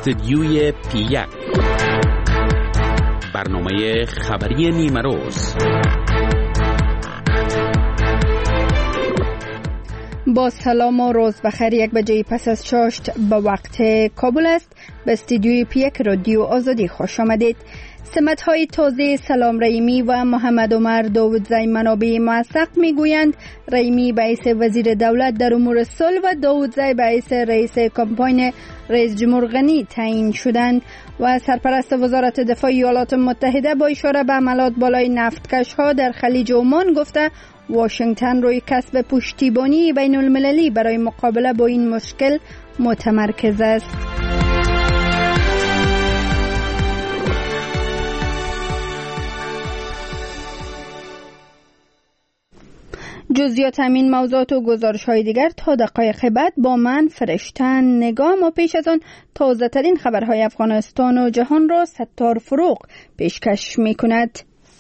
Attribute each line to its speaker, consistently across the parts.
Speaker 1: استدیوی پی1 برنامه خبری نیمه روز.
Speaker 2: با سلام و روز بخیر. 1 بجه پس از چاشت به وقت کابل است. به استدیوی پی1 رادیو آزادی خوش آمدید. سمت‌های تازه سلام رحیمی و محمد عمر داودزی منابع موثق میگویند رحیمی به حیث وزیر دولت در امور صلح و داودزی به حیث رئیس کمپاین رئیس جمهور غنی تعیین شدند و سرپرست وزارت دفاع ایالات متحده با اشاره به حملات بالای نفتکش‌ها در خلیج عمان گفته واشنگتن روی کسب پشتیبانی بین المللی برای مقابله با این مشکل متمرکز است. جزئیات همین موضوعات و گزارش‌های دیگر تا دقایق بعد با من فرشتن نگام و پیش از آن تازه ترین خبرهای افغانستان و جهان را ستار فروغ پیشکش می‌کند.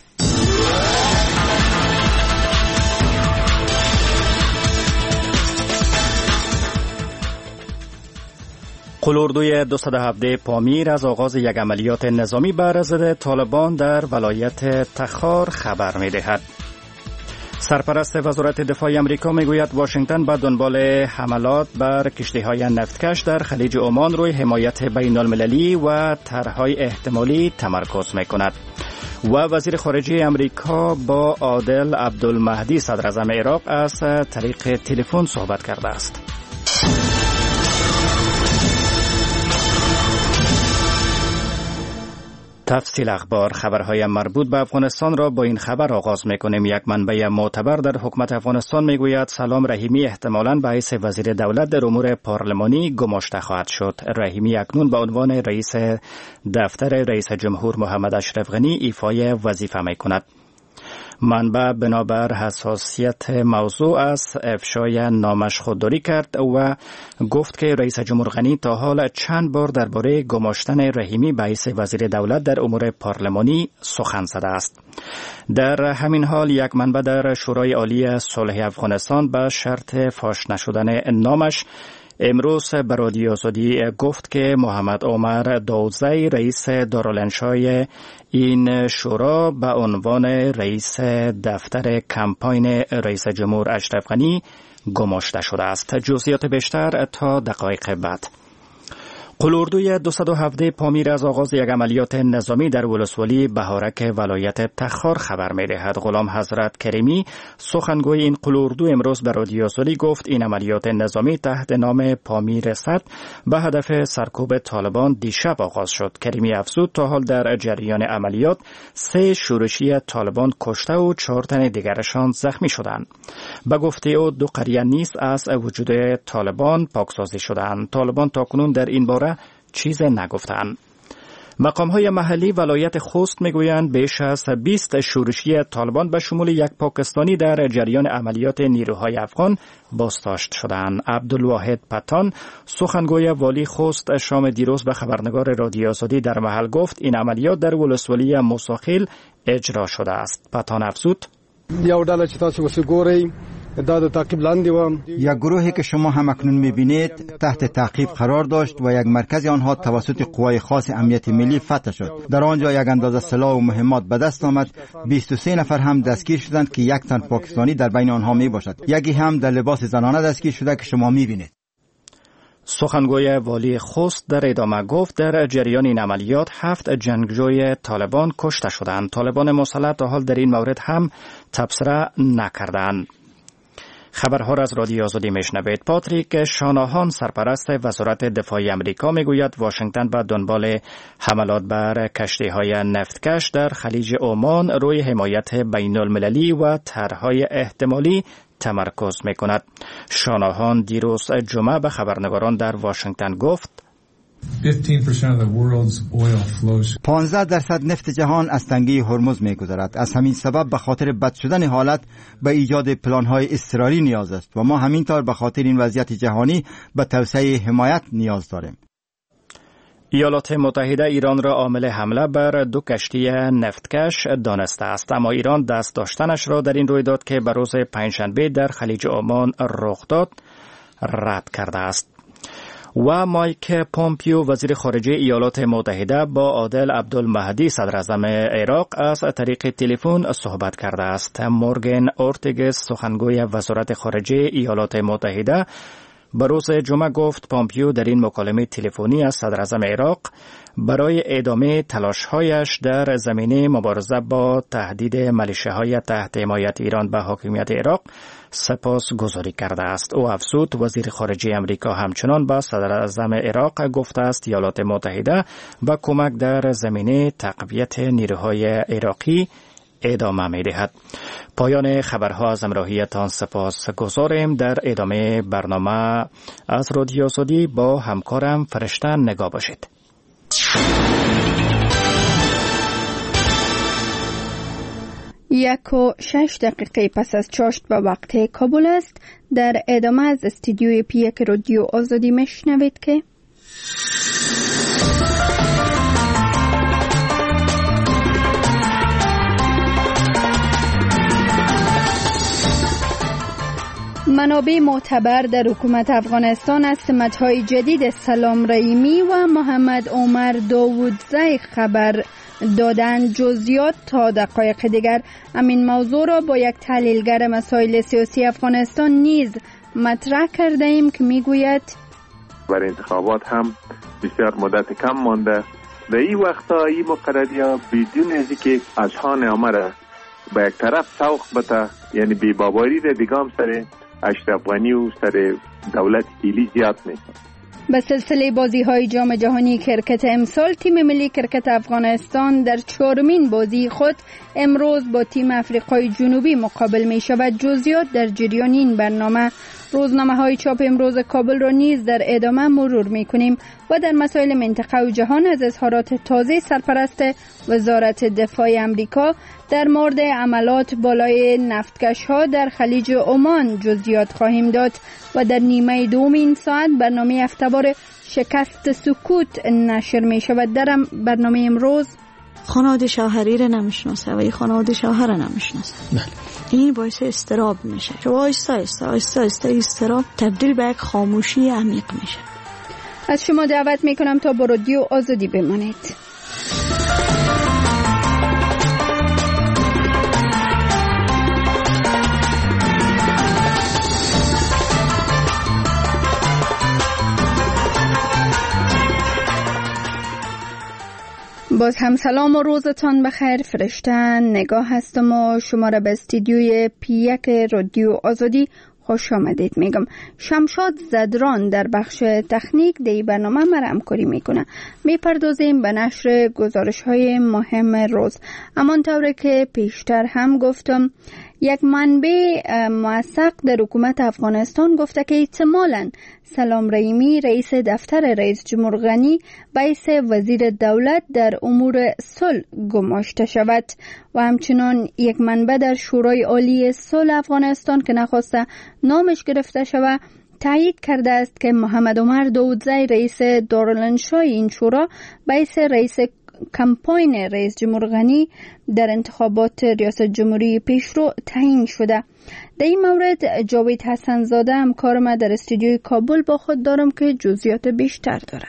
Speaker 3: قلاردوی 217 پامیر از آغاز یک عملیات نظامی بر ضد طالبان در ولایت تخار خبر می‌دهد. سرپرست وزارت دفاع آمریکا میگوید واشنگتن به دنبال حملات بر کشتی‌های نفتکش در خلیج عمان روی حمایت بین المللی و طرح‌های احتمالی تمرکز می‌کند. و وزیر خارجه آمریکا با عادل عبدالمهدی صدر اعظم عراق از طریق تلفن صحبت کرده است. تفصیل اخبار. خبرهای مربوط به افغانستان را با این خبر آغاز میکنیم. یک منبع معتبر در حکومت افغانستان میگوید سلام رحیمی احتمالاً به حیث وزیر دولت در امور پارلمانی گماشته خواهد شد. رحیمی اکنون به عنوان رئیس دفتر رئیس جمهور محمد اشرف غنی ایفای وظیفه میکند. منبع بنابر حساسیت موضوع از افشای نامش خودداری کرد و گفت که رئیس جمهور غنی تا حال چند بار درباره گماشتن رحیمی به حیث وزیر دولت در امور پارلمانی سخن زده است. در همین حال یک منبع در شورای عالی صلح افغانستان به شرط فاش نشدن نامش امروز به رادیو آزادی گفت که محمد عمر داودزی رئیس دارالانشای این شورا به عنوان رئیس دفتر کمپاین رئیس جمهور اشرف غنی گماشته شده است. جزئیات بیشتر تا دقایق بعد. قلاردوی 217 پامیر از آغاز یک عملیات نظامی در ولسوالی بهارک ولایت تخار خبر می‌دهد. غلام حضرت کریمی سخنگوی این قلاردو امروز به رادیو آزادی گفت این عملیات نظامی تحت نام پامیر 100 به هدف سرکوب طالبان دیشب آغاز شد. کریمی افزود تا حال در جریان عملیات 3 شورشی طالبان کشته و 4 تن دیگرشان زخمی شدند. به گفته او 2 قریه نیز از وجود طالبان پاکسازی شدند. طالبان تاکنون در این باره چیز نگفتند. مقام‌های محلی ولایت خوست میگویند بیش از 20 شورشی طالبان به شمول یک پاکستانی در جریان عملیات نیروهای افغان بازداشت شدند. عبدالواحد پتان سخنگوی والی خوست شام دیروز به خبرنگار رادیو آزادی در محل گفت این عملیات در ولسوالی موساخیل اجرا شده است. پتان افزود
Speaker 4: یو ډله چې تاسو وسګورئ دا د تعقیب لاندې و.
Speaker 5: یک گروهی که شما هم اکنون می‌بینید تحت تعقیب قرار داشت و یک مرکز آنها توسط قوای خاص امنیت ملی فتح شد. در آنجا یک اندازه سلاح و مهمات به دست آمد. 23 نفر هم دستگیر شدند که 1 تن پاکستانی در بین آنها میباشد. یکی هم در لباس زنانه دستگیر شده که شما می‌بینید.
Speaker 3: سخنگوی والی خوست در ادامه گفت در جریان این عملیات 7 جنگجوی طالبان کشته شدند. طالبان مسلح تا حال در این مورد هم تبصره نکردند. خبرها را از رادیو آزادی میشنوید. پاتریک شاناهان سرپرست وزارت دفاع آمریکا میگوید واشنگتن به دنبال حملات بر کشتی‌های نفتکش در خلیج عمان روی حمایت بین المللی و طرح‌های احتمالی تمرکز میکند. شاناهان دیروز جمعه به خبرنگاران در واشنگتن گفت
Speaker 5: 15% نفت جهان از تنگه هرمز می‌گذرد. از همین سبب به خاطر بد شدن حالت به ایجاد پلان‌های اضطراری نیاز است و ما همینطور به خاطر این وضعیت جهانی به توسعه حمایت نیاز داریم.
Speaker 3: ایالات متحده ایران را عامل حمله بر 2 کشتی نفتکش دانسته است، اما ایران دست داشتنش را در این رویداد که به روز پنجشنبه در خلیج عمان رخ داد رد کرده است. و مایک پومپیو وزیر خارجه ایالات متحده با عادل عبدالمهدی صدر اعظم عراق از طریق تلفن صحبت کرده است. مورگن اورتگس سخنگوی وزارت خارجه ایالات متحده به روز جمعه گفت پومپیو در این مکالمه تلفنی از صدر اعظم عراق برای ادامه تلاش‌هایش در زمینه مبارزه با تهدید ملیشه‌های تحت حمایت ایران به حاکمیت عراق سپاسگزاری کرده است. او افزود وزیر خارجه امریکا همچنان به صدر اعظم عراق گفته است ایالات متحده به کمک در زمینه تقویت نیروهای عراقی ادامه می دهد. پایان خبرها از همراهیتان سپاسگزاریم. در ادامه برنامه از رادیو آزادی با همکارم فرشته نگاه باشید.
Speaker 2: 1:06 پس از چاشت به وقت کابل است. در ادامه از استودیوی پیک رادیو آزادی میشنوید که منابع معتبر در حکومت افغانستان از سمت‌های جدید سلام رحیمی و محمد عمر داودزی خبر دادن. جزئیات تا دقایق دیگر همین موضوع را با یک تحلیلگر مسائل سیاسی افغانستان نیز مطرح کرده ایم که میگوید
Speaker 6: برای انتخابات هم بسیار مدت کم مانده. در این وقتا این مقرریا بدون از که اذهان عامه را به یک طرف سوق بده، یعنی بی‌باوری را دیگه هم سر اشرف غنی و سر دولت ایلی زیاد نیست.
Speaker 2: به سلسله بازی‌های جام جهانی کرکت امسال تیم ملی کرکت افغانستان در 4مین بازی خود امروز با تیم آفریقای جنوبی مقابل می‌شود. جزئیات در جریان این برنامه. روزنامه‌های چاپ امروز کابل را نیز در ادامه مرور می‌کنیم و در مسائل منطقه و جهان از اظهارات تازه سرپرست وزارت دفاع آمریکا در مورد عملات بالای نفتکش‌ها در خلیج عمان جزئیات خواهیم داد و در نیمه دوم این ساعت برنامه هفته‌وار شکست سکوت نشر می‌شود. در برنامه امروز
Speaker 7: خانواده شوهری را نمیشناسه و این خانواده شوهر را نمیشناسه. این باعث استراب میشه. و آهسته استراب تبدیل به یک خاموشی عمیق میشه.
Speaker 2: از شما دعوت میکنم تا با رادیو آزادی بمانید. باز هم سلام و روزتان بخیر. فرشته نگاه هستم و شما را به استودیوی پیک رادیو آزادی خوش آمدید میگم. شمشاد زدران در بخش تکنیک دی برنامه مرا همکاری میکنه. میپردازیم به نشر گزارش های مهم روز. همانطور که پیشتر هم گفتم یک منبع موثق در حکومت افغانستان گفته که احتمالاً سلام رحیمی رئیس دفتر رئیس جمهور غنی باعث وزیر دولت در امور صلح گماشته شود و همچنان یک منبع در شورای عالی صلح افغانستان که نخواسته نامش گرفته شود تایید کرده است که محمد عمر داودزی رئیس دارالانشای این شورا باعث رئیس کمپاین رئیس جمهور غنی در انتخابات ریاست جمهوری پیشرو تعیین شده. در این مورد جاوید حسن زاده همکار ما در استودیوی کابل با خود دارم که جزئیات بیشتر داره.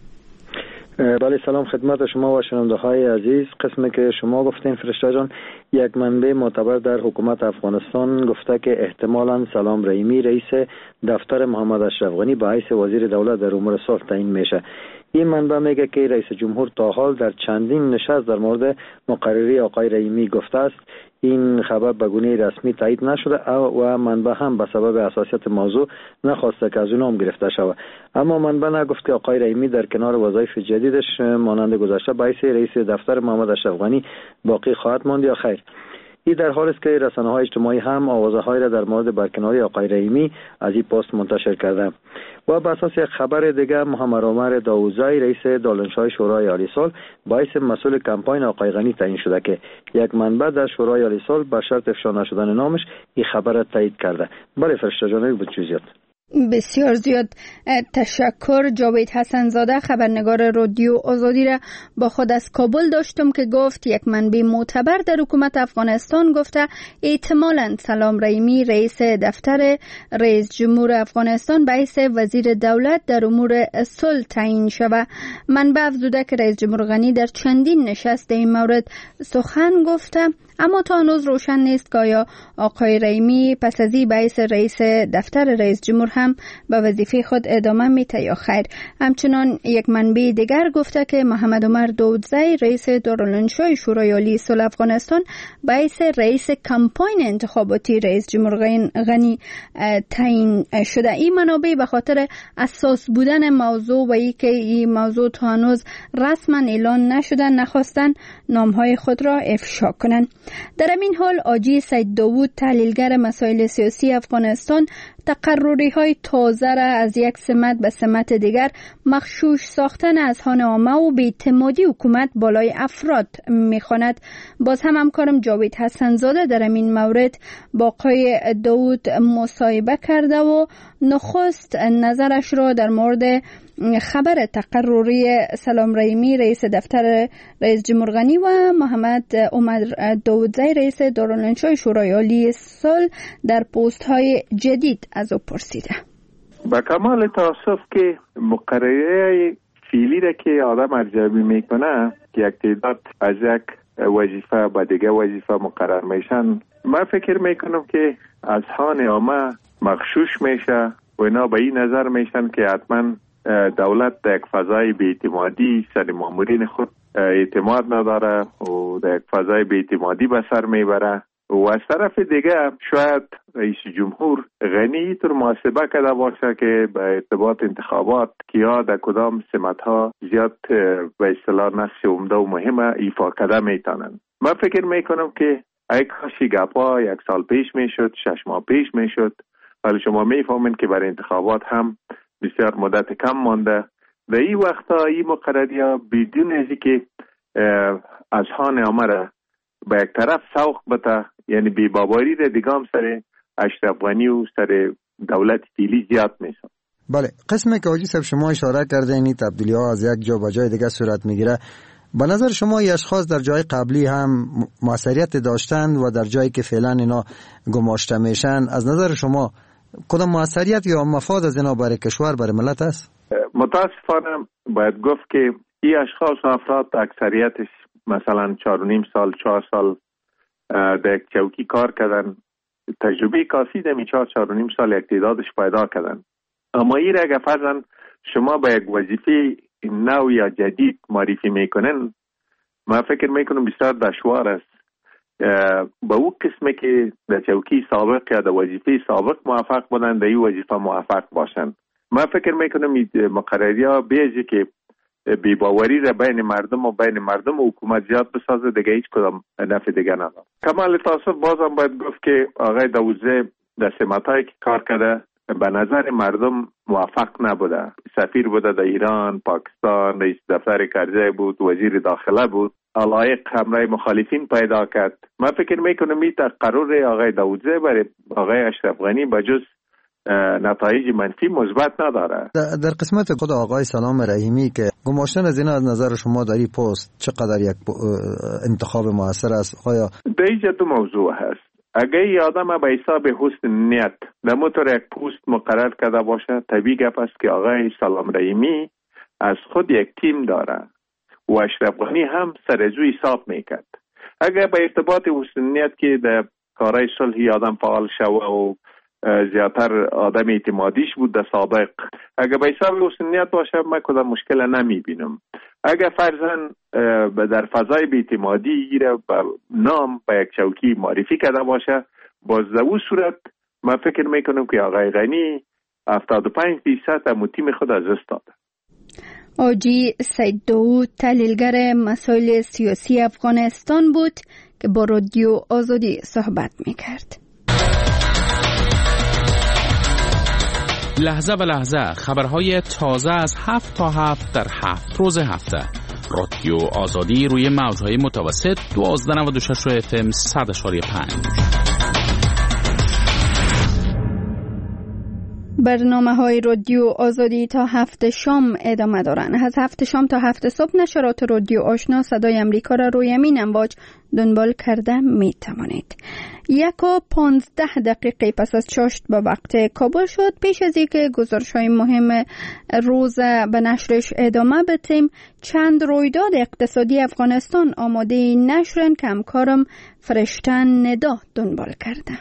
Speaker 8: بله سلام خدمت شما و شنونده های عزیز. قسمی که شما گفتین فرشته جان، یک منبع معتبر در حکومت افغانستان گفته که احتمالاً سلام رحیمی رئیس دفتر محمد اشرف غنی به حیث وزیر دولت در امور صلح تعیین میشه. این منبع میگه که رئیس جمهور تا حال در چندین نشست در مورد مقرری آقای رحیمی گفته است. این خبر به گونه رسمی تایید نشده و منبع هم به سبب حساسیت موضوع نخواسته که از اون نام گرفته شود. اما منبع نگفت که آقای رحیمی در کنار وظایف جدیدش مانند گذشته به حیث رئیس دفتر محمد اشرف غنی باقی خواهد ماند یا خیر. این در حالی است که رسانه‌های اجتماعی هم آوازه‌هایی را در مورد برکناری آقای رحیمی از این پست منتشر کرده و بر اساس یک خبر دیگر محمد عمر داودزی رئیس دارالانشای شورای عالی صلح باعث مسئول کمپاین آقای غنی تعیین شده که یک منبع در شورای عالی صلح به شرط افشا نشدن نامش این خبر را تایید کرده. بله فرشته جان، به جزئیات.
Speaker 2: بسیار زیاد تشکر. جاوید حسن زاده، خبرنگار رادیو آزادی را با خود از کابل داشتم که گفت یک منبع معتبر در حکومت افغانستان گفته احتمالاً سلام رحیمی رئیس دفتر رئیس جمهور افغانستان به حیث وزیر دولت در امور صلح تعیین شود. منبع افزوده که رئیس جمهور غنی در چندین نشست این مورد سخن گفته، اما تا هنوز روشن نیست که آیا آقای رحیمی پس از این به حیث رئیس دفتر رئیس جمهور هم به وظیفه خود ادامه میده یا خیر. همچنان یک منبع دیگر گفته که محمد عمر داودزی رئیس دارالانشای شورای عالی صلح افغانستان به حیث رئیس کمپاین انتخاباتی رئیس جمهور غنی تعیین شده. این منابع به خاطر اساس بودن موضوع و اینکه این موضوع تا هنوز رسما اعلان نشده نخواستن نامهای خود را افشا کنند. در این حال آجی سید داوود، تحلیلگر مسائل سیاسی افغانستان، تقرری های تازه را از یک سمت به سمت دیگر مغشوش ساختن اذهان عامه و بی‌اعتمادی حکومت بالای افراد میخواند. باز هم همکارم جاوید حسن زاده در این مورد با آقای داوود مصاحبه کرده و نخست نظرش را در مورد خبر تقرری سلام رحیمی رئیس دفتر رئیس جمهور غنی و محمد عمر داودزی رئیس دارالانشای شورای عالی صلح در پست های جدید از او پرسیده.
Speaker 6: با کمال تاسف که مقرره فعلی را که آدم ارزیابی میکنه که یک تعداد از یک وظیفه به دیگه وظیفه مقرر میشن، من فکر میکنم که اذهان عامه مغشوش میشه و اینا به این نظر میشن که حتما دولت در یک فضای بی‌اعتمادی سر مامورین خود اعتماد نداره و در یک فضای بی‌اعتمادی به سر میبره و از طرف دیگه شاید رئیس جمهور غنی طور محاسبه کرده باشه که به ارتباط انتخابات کیا در کدام سمت ها زیاد به اصطلاح نقش عمده و مهمه ایفا کرده میتونن. من فکر میکنم که ای کاشی گپا یک سال پیش میشد، 6 ماه پیش میشد، ولی شما میفهمین که برای انتخابات هم بسیار مدت کم مانده. در این وقتا این مقرریا بدون از که اذهان عامه را به یک طرف سوق بده، یعنی بی‌باوری را دیگه هم سر اشرف غنی و سر دولت فعلی زیاد میشه.
Speaker 9: بله، قسمی که حاجی صاحب شما اشاره کرده این تبدیلی ها از یک جا به جای دیگه صورت میگیره. به نظر شما این اشخاص در جای قبلی هم موثریت داشتند و در جایی که فعلا اینا گماشته میشن، از نظر شما کدام موثریت یا مفاد از اینا برای کشور برای ملت است؟
Speaker 6: متاسفانه باید گفت که این اشخاص و افراد اکثریتش مثلا 4.5 سال 4 سال در یک چوکی کار کردن، تجربه کافی در 4.5 سال یک تعدادش پیدا کردن، اما این را اگر فرضاً شما به یک وظیفه نو یا جدید معرفی میکنن، من فکر میکنم بسیار دشوار است با او قسمی که در چوکی سابق یا در وظیفه سابق موفق بودن در این وظیفه موفق باشن. من فکر میکنم مقرری ها بیجی که بی‌باوری را بین مردم و حکومت زیاد بسازه، دیگه هیچ کدام نفع دیگه نداره. کمال تاسف بازم باید گفت که آقای داودزی در سمتایی که کار کرده به نظر مردم موفق نبوده. سفیر بوده در ایران، پاکستان، رئیس دفتر کرجه بود، وزیر داخله بود، علایق حمله مخالفین پیدا کرد. من فکر میکنم این تقرر آقای داودزی برای آقای اشرف غنی بجز نتایج منفی مثبت نداره.
Speaker 9: در قسمت خود آقای سلام رحیمی که گماشتن از اینا از نظر شما در این پست چقدر یک انتخاب موثر است؟ آیا
Speaker 6: در اینجا دو موضوع هست. اگر این آدم به حساب حسن نیت نموتر یک پست مقرر کرده باشه، طبیعی گپ است که آقای سلام رحیمی از خود یک تیم داره و اشرف غنی هم سر از او حساب میکرد. اگر به ارتباط حسن نیت که در کارهای صلحی آدم فعال شوه و زیادتر آدم اعتمادیش بود در سابق، اگر به حساب حسن نیت باشه من کدام مشکل نمیبینم. اگر فرضاً در فضای بی‌اعتمادی به نام به یک چوکی معرفی کرده باشه، باز در اون صورت من فکر میکنم که آقای غنی 75% از تیم خود از دست داده.
Speaker 2: آجی سید داوود، تحلیلگر مسائل سیاسی افغانستان بود که با رادیو آزادی صحبت میکرد.
Speaker 1: لحظه به لحظه خبرهای تازه از 7 تا 7 در 7 روز هفته. رادیو آزادی روی موجهای متوسط 1296 FM 100.5.
Speaker 2: برنامه‌های رادیو آزادی تا 7 شام ادامه دارند. از 7 شام تا 7 صبح نشرات رادیو آشنا صدای امریکا را روی همین امواج دنبال کرده می توانید. 1:15 پس از چاشت به وقت کابل شد. پیش از اینکه گزارش‌های مهم روز به نشرش ادامه بدیم، چند رویداد اقتصادی افغانستان آماده نشرن که همکارم فرشته ندا دنبال کرده.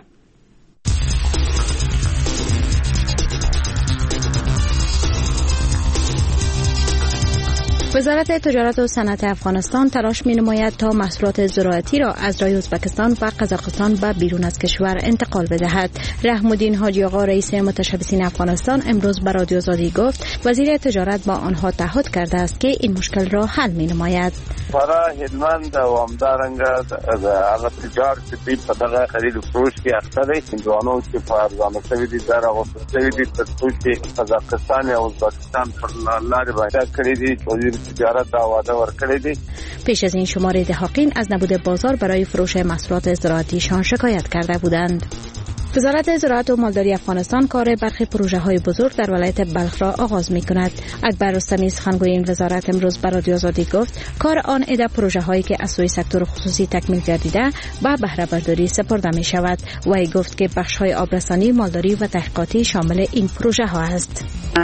Speaker 10: وزارت تجارت و صنعت افغانستان تلاش می‌نماید تا محصولات زراعتی را از رای ازبکستان و قزاقستان به بیرون از کشور انتقال بدهد. رحم‌الدین حاجی آقا رئیس متشبثین افغانستان امروز به رادیو آزادی گفت وزیر تجارت با آنها تعهد کرده است که این مشکل را حل می‌نماید.
Speaker 11: برای هلمند و همدارنګه هغه تجار چې په دغه خرید و فروش کې اخته دي هندوانو چې په ارزانه شوي دي در اغوستل شوي دي تر څو چې قزاقستان او ازبکستان پر لارې باندې کړي دي وزیر تجارت دا وعده ورکړی دی.
Speaker 10: پیش از این شماره دهاقین از نبود بازار برای فروش محصولات زراعتیشان شکایت کرده بودند. وزارت زراعت و مالداری افغانستان کار برخی پروژه‌های بزرگ در ولایت بلخ را آغاز می‌کند. اکبر رستمی سخنگوی این وزارت امروز به رادیو آزادی گفت کار آن عده پروژه‌هایی که از سوی سکتور خصوصی تکمیل گردیده به بهره برداری سپرده می‌شود. وی گفت که بخش‌های آبرسانی، مالداری و تحقیقاتی شامل این پروژه‌ها است.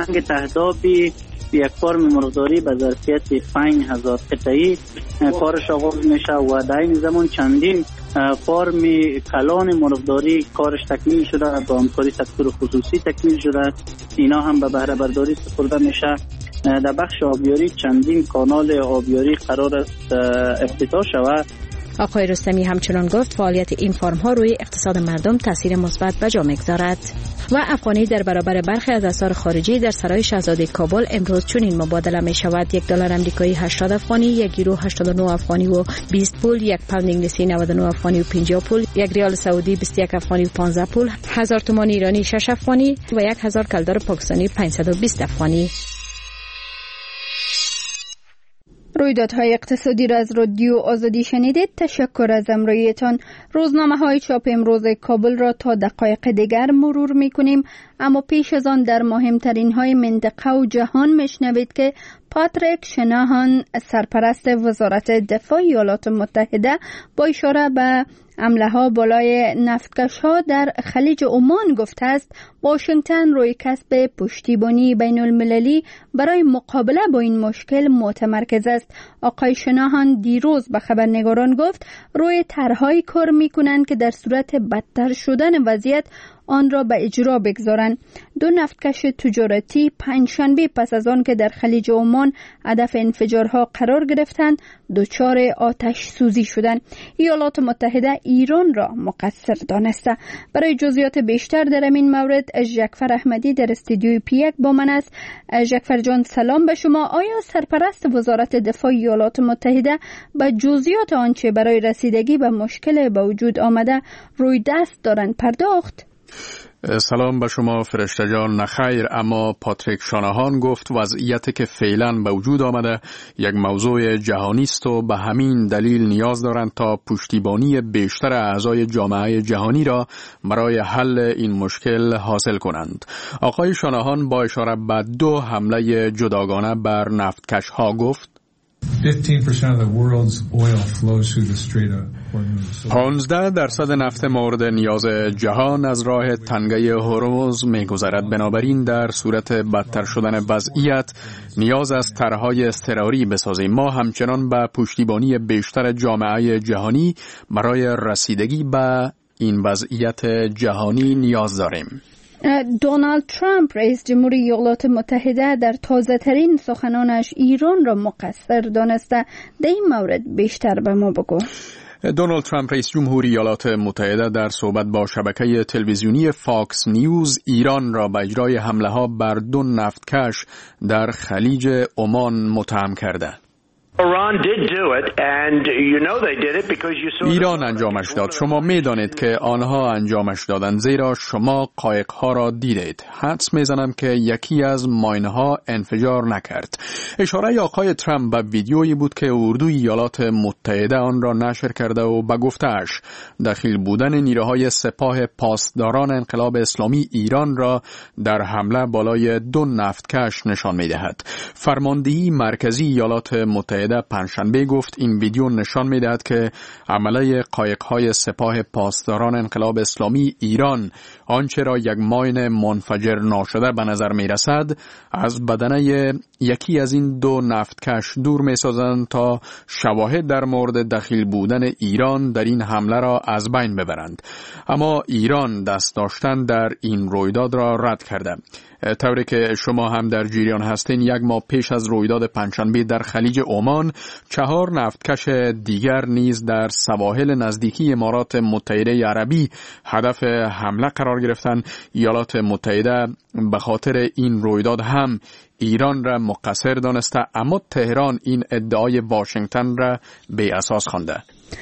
Speaker 12: یک فارم مرغداری به ظرفیت 5000 قطعی کارش آغاز میشه و در این زمان چندین فارم کلان مرغداری کارش تکمیل شده، با همکاری سکتور خصوصی تکمیل شده، اینا هم به بهره برداری سپرده میشه. در بخش آبیاری چندین کانال آبیاری قرار است افتتاح شود.
Speaker 10: آقای رستمی همچنان گفت فعالیت این فارم ها روی اقتصاد مردم تاثیر مثبت به جا می‌گذارد. و افغانی در برابر برخی از اسعار خارجی در سرای شاهزاده کابل امروز چنین مبادله می شود: $1 آمریکایی 80 افغانی، 1 یورو 89 افغانی و 20 پول، 1 پوند انگلیسی 99 افغانی و 50 پول، 1 ریال سعودی 21 افغانی و 15 پول، 1000 تومان ایرانی 6 افغانی و 1000 کلدار پاکستانی 520 افغانی.
Speaker 2: رویدادهای اقتصادی را از رادیو آزادی شنیدید. تشکر از همراهیتان. روزنامه‌های چاپ امروز کابل را تا دقایق دیگر مرور می‌کنیم، اما پیش از آن در مهمترین های منطقه و جهان میشنوید که پاتریک شناهان سرپرست وزارت دفاع ایالات متحده با اشاره به حمله ها بالای نفتکش ها در خلیج عمان گفته است واشنگتن روی کسب پشتیبانی بین المللی برای مقابله با این مشکل متمرکز است. آقای شناهان دیروز به خبرنگاران گفت روی طرح‌هایی کار می‌کنند که در صورت بدتر شدن وضعیت آن را به اجرا بگذارند. 2 نفتکش تجارتی پنجشنبه پس از آن که در خلیج عمان هدف انفجارها قرار گرفتند دچار آتش سوزی شدند. ایالات متحده ایران را مقصر دانسته. برای جزئیات بیشتر در این مورد جعفر احمدی در استودیوی پی1 با من است. جعفر جان سلام به شما. آیا سرپرست وزارت دفاع ایالات متحده به جزئیات آنچه برای رسیدگی به مشکل به وجود آمده روی دست دارند پرداخت؟
Speaker 1: سلام به شما فرشته جان. نخیر، اما پاتریک شاناهان گفت وضعیتی که فعلا به وجود آمده یک موضوع جهانی است و به همین دلیل نیاز دارند تا پشتیبانی بیشتر اعضای جامعه جهانی را برای حل این مشکل حاصل کنند. آقای شاناهان با اشاره به 2 حمله جداگانه بر نفتکش ها گفت 15% نفت مورد نیاز جهان از راه تنگه هرمز می‌گذرد. بنابراین در صورت بدتر شدن وضعیت نیاز از طرح‌های اضطراری بسازیم. ما همچنان به پشتیبانی بیشتر جامعه جهانی برای رسیدگی به این وضعیت جهانی نیاز داریم.
Speaker 2: دونالد ترامپ رئیس جمهوری ایالات متحده در تازه ترین سخنانش ایران را مقصر دانسته. در این مورد بیشتر به ما بگو.
Speaker 1: دونالد ترامپ رئیس جمهوری ایالات متحده در صحبت با شبکه تلویزیونی فاکس نیوز ایران را به اجرای حمله ها بر 2 نفتکش در خلیج عمان متهم کرده. ایران انجامش داد. شما میدانید که آنها انجامش دادند زیرا شما قایق‌ها را دیدید. حدس میزنم که یکی از ماین‌ها انفجار نکرد. اشاره آقای ترامپ به ویدیویی بود که اردوی ایالات متحده آن را نشر کرده و به گفته‌اش دخیل بودن نیروهای سپاه پاسداران انقلاب اسلامی ایران را در حمله بالای 2 نفتکش نشان می‌دهد. فرماندهی مرکزی ایالات متحده پنجشنبه گفت این ویدیو نشان می‌دهد که عمله قایق‌های سپاه پاسداران انقلاب اسلامی ایران آنچه را یک ماین منفجر ناشده به نظر می‌رسد از بدنه یکی از این 2 نفتکش دور می‌سازند تا شواهد در مورد دخیل بودن ایران در این حمله را از بین ببرند. اما ایران دست داشتن در این رویداد را رد کرده. طوری که شما هم در جریان هستین، 1 ماه پیش از رویداد پنجشنبه در خلیج عمان 4 نفتکش دیگر نیز در سواحل نزدیکی امارات متحده عربی هدف حمله قرار گرفتند. ایالات متحده به خاطر این رویداد هم ایران را مقصر دانسته، اما تهران این ادعای واشنگتن را بی اساس خوانده.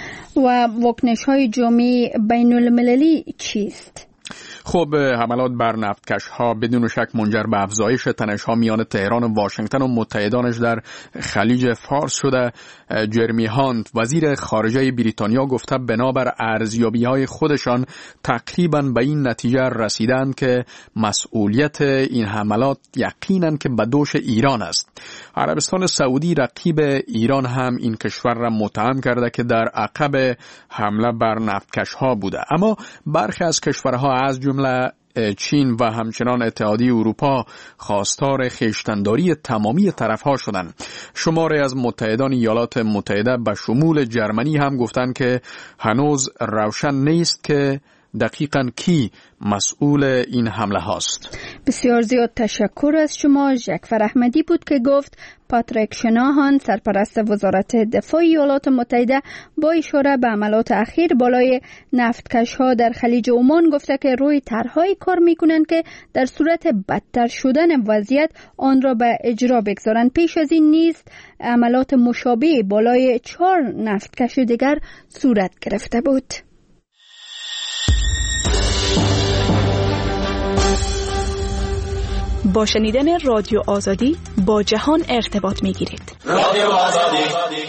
Speaker 2: و واکنش‌های جامعه بین المللی چیست؟
Speaker 1: خب حملات بر نفتکش ها بدون شک منجر به افزایش تنش ها میان تهران و واشنگتن و متحدانش در خلیج فارس شده. جرمی هانت وزیر خارجه بریتانیا گفته بنابر ارزیابی های خودشان تقریبا به این نتیجه رسیدند که مسئولیت این حملات یقینا که به دوش ایران است. عربستان سعودی رقیب ایران هم این کشور را متهم کرده که در عقب حمله بر نفتکش ها بوده. اما برخی از کشورها از جمله چین و همچنان اتحادیه اروپا خواستار خویشتن‌داری تمامی طرف‌ها شدند. شماری از متحدان ایالات متحده به شمول جرمنی هم گفتند که هنوز روشن نیست که دقیقاً کی مسئول این حمله هاست.
Speaker 2: بسیار زیاد تشکر از شما. ژکفر احمدی بود که گفت پاتریک شناهان سرپرست وزارت دفاع ایالات متحده با اشاره به عملات اخیر بالای نفتکش ها در خلیج عمان گفته که روی طرح‌های کار میکنند که در صورت بدتر شدن وضعیت آن را به اجرا بگذارند. پیش از این نیز عملات مشابه بالای 4 نفتکش دیگر صورت گرفته بود.
Speaker 13: با شنیدن رادیو آزادی با جهان ارتباط می‌گیرید. رادیو آزادی.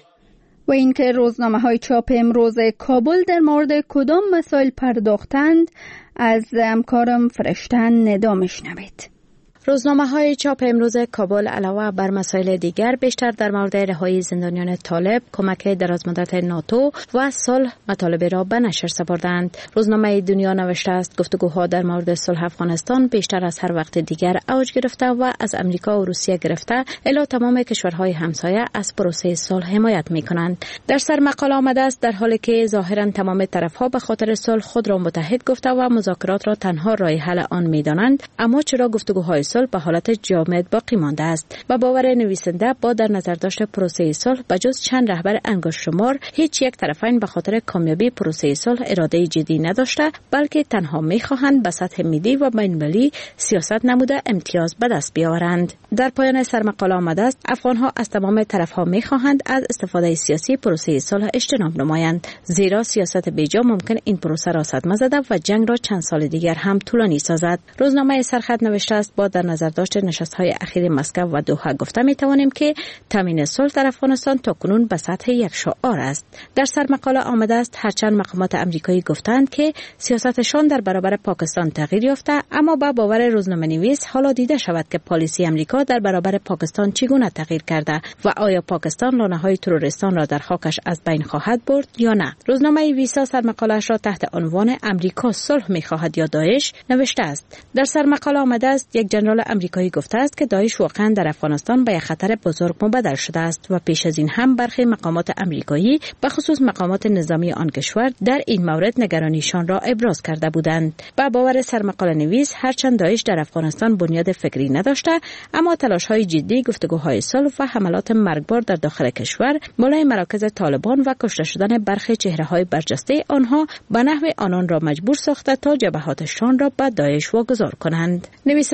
Speaker 2: و اینکه روزنامه‌های چاپ امروز کابل در مورد کدام مسائل پرداختند از همکارم فرشتن ندا میشنوید.
Speaker 10: روزنامه‌های چاپ امروز کابل علاوه بر مسائل دیگر بیشتر در مورد رهایی زندانیان طالب، کمک درازمدت ناتو و صلح مطالب را به نشر سپردند. روزنامه دنیا نوشته است گفتگوها در مورد صلح افغانستان بیشتر از هر وقت دیگر اوج گرفته و از امریکا و روسیه گرفته الی تمام کشورهای همسایه از پروسه صلح حمایت می‌کنند. در سر مقاله آمده است در حالی که ظاهراً تمام طرف‌ها به خاطر صلح خود را متحد گفته و مذاکرات را تنها راه حل آن می‌دانند، اما چرا گفتگوهای صلح به حالت جامد باقی مانده است. و باور نویسنده با در نظر داشت پروسه صلح بجز چند رهبر انگشت شمار هیچ یک طرفین به خاطر کامیابی پروسه صلح اراده جدی نداشته، بلکه تنها می‌خواهند به سطح ملی و بین‌المللی سیاست نموده امتیاز به دست بیاورند. در پایان سرمقاله آمده است افغان‌ها از تمام طرف‌ها می‌خواهند از استفاده سیاسی پروسه صلح اجتناب نمایند، زیرا سیاست بیجا ممکن این پروسه را صدمه زده و جنگ را چند سال دیگر هم طولانی سازد. روزنامه سرخط نوشته است با در نظر داشت نشست‌های اخیر مسکو و دوحه گفته می‌توانیم که تامین صلح در افغانستان تاکنون به سطح یک شعار است. در سرمقاله آمده است هرچند مقامات آمریکایی گفتند که سیاستشان در برابر پاکستان تغییر یافته، اما با باور روزنامه‌نویس حالا دیده شود که پالیسی آمریکا در برابر پاکستان چگونه تغییر کرده و آیا پاکستان لانه‌های تروریستان را در خاکش از بین خواهد برد یا نه. روزنامه ویسا سرمقاله‌اش را تحت عنوان آمریکا صلح می‌خواهد یا داعش نوشته است. در سرمقاله آمده است یک ژنرال آمریکایی گفته است که داعش واقعا در افغانستان به یک خطر بزرگ مبدل شده است و پیش از این هم برخی مقامات آمریکایی به خصوص مقامات نظامی آن کشور در این مورد نگرانیشان را ابراز کرده بودند. با باور سرمقاله نویس هرچند داعش در افغانستان بنیاد فکری نداشته، اما تلاش‌های جدی، گفتگوهای صلح و حملات مرگبار در داخل کشور بالای مراکز طالبان و کشته شدن برخی چهره‌های برجسته آنها به نحو آنان را مجبور ساخته تا جبهاتشان را به داعش واگذار کنند. نویسنده نوشته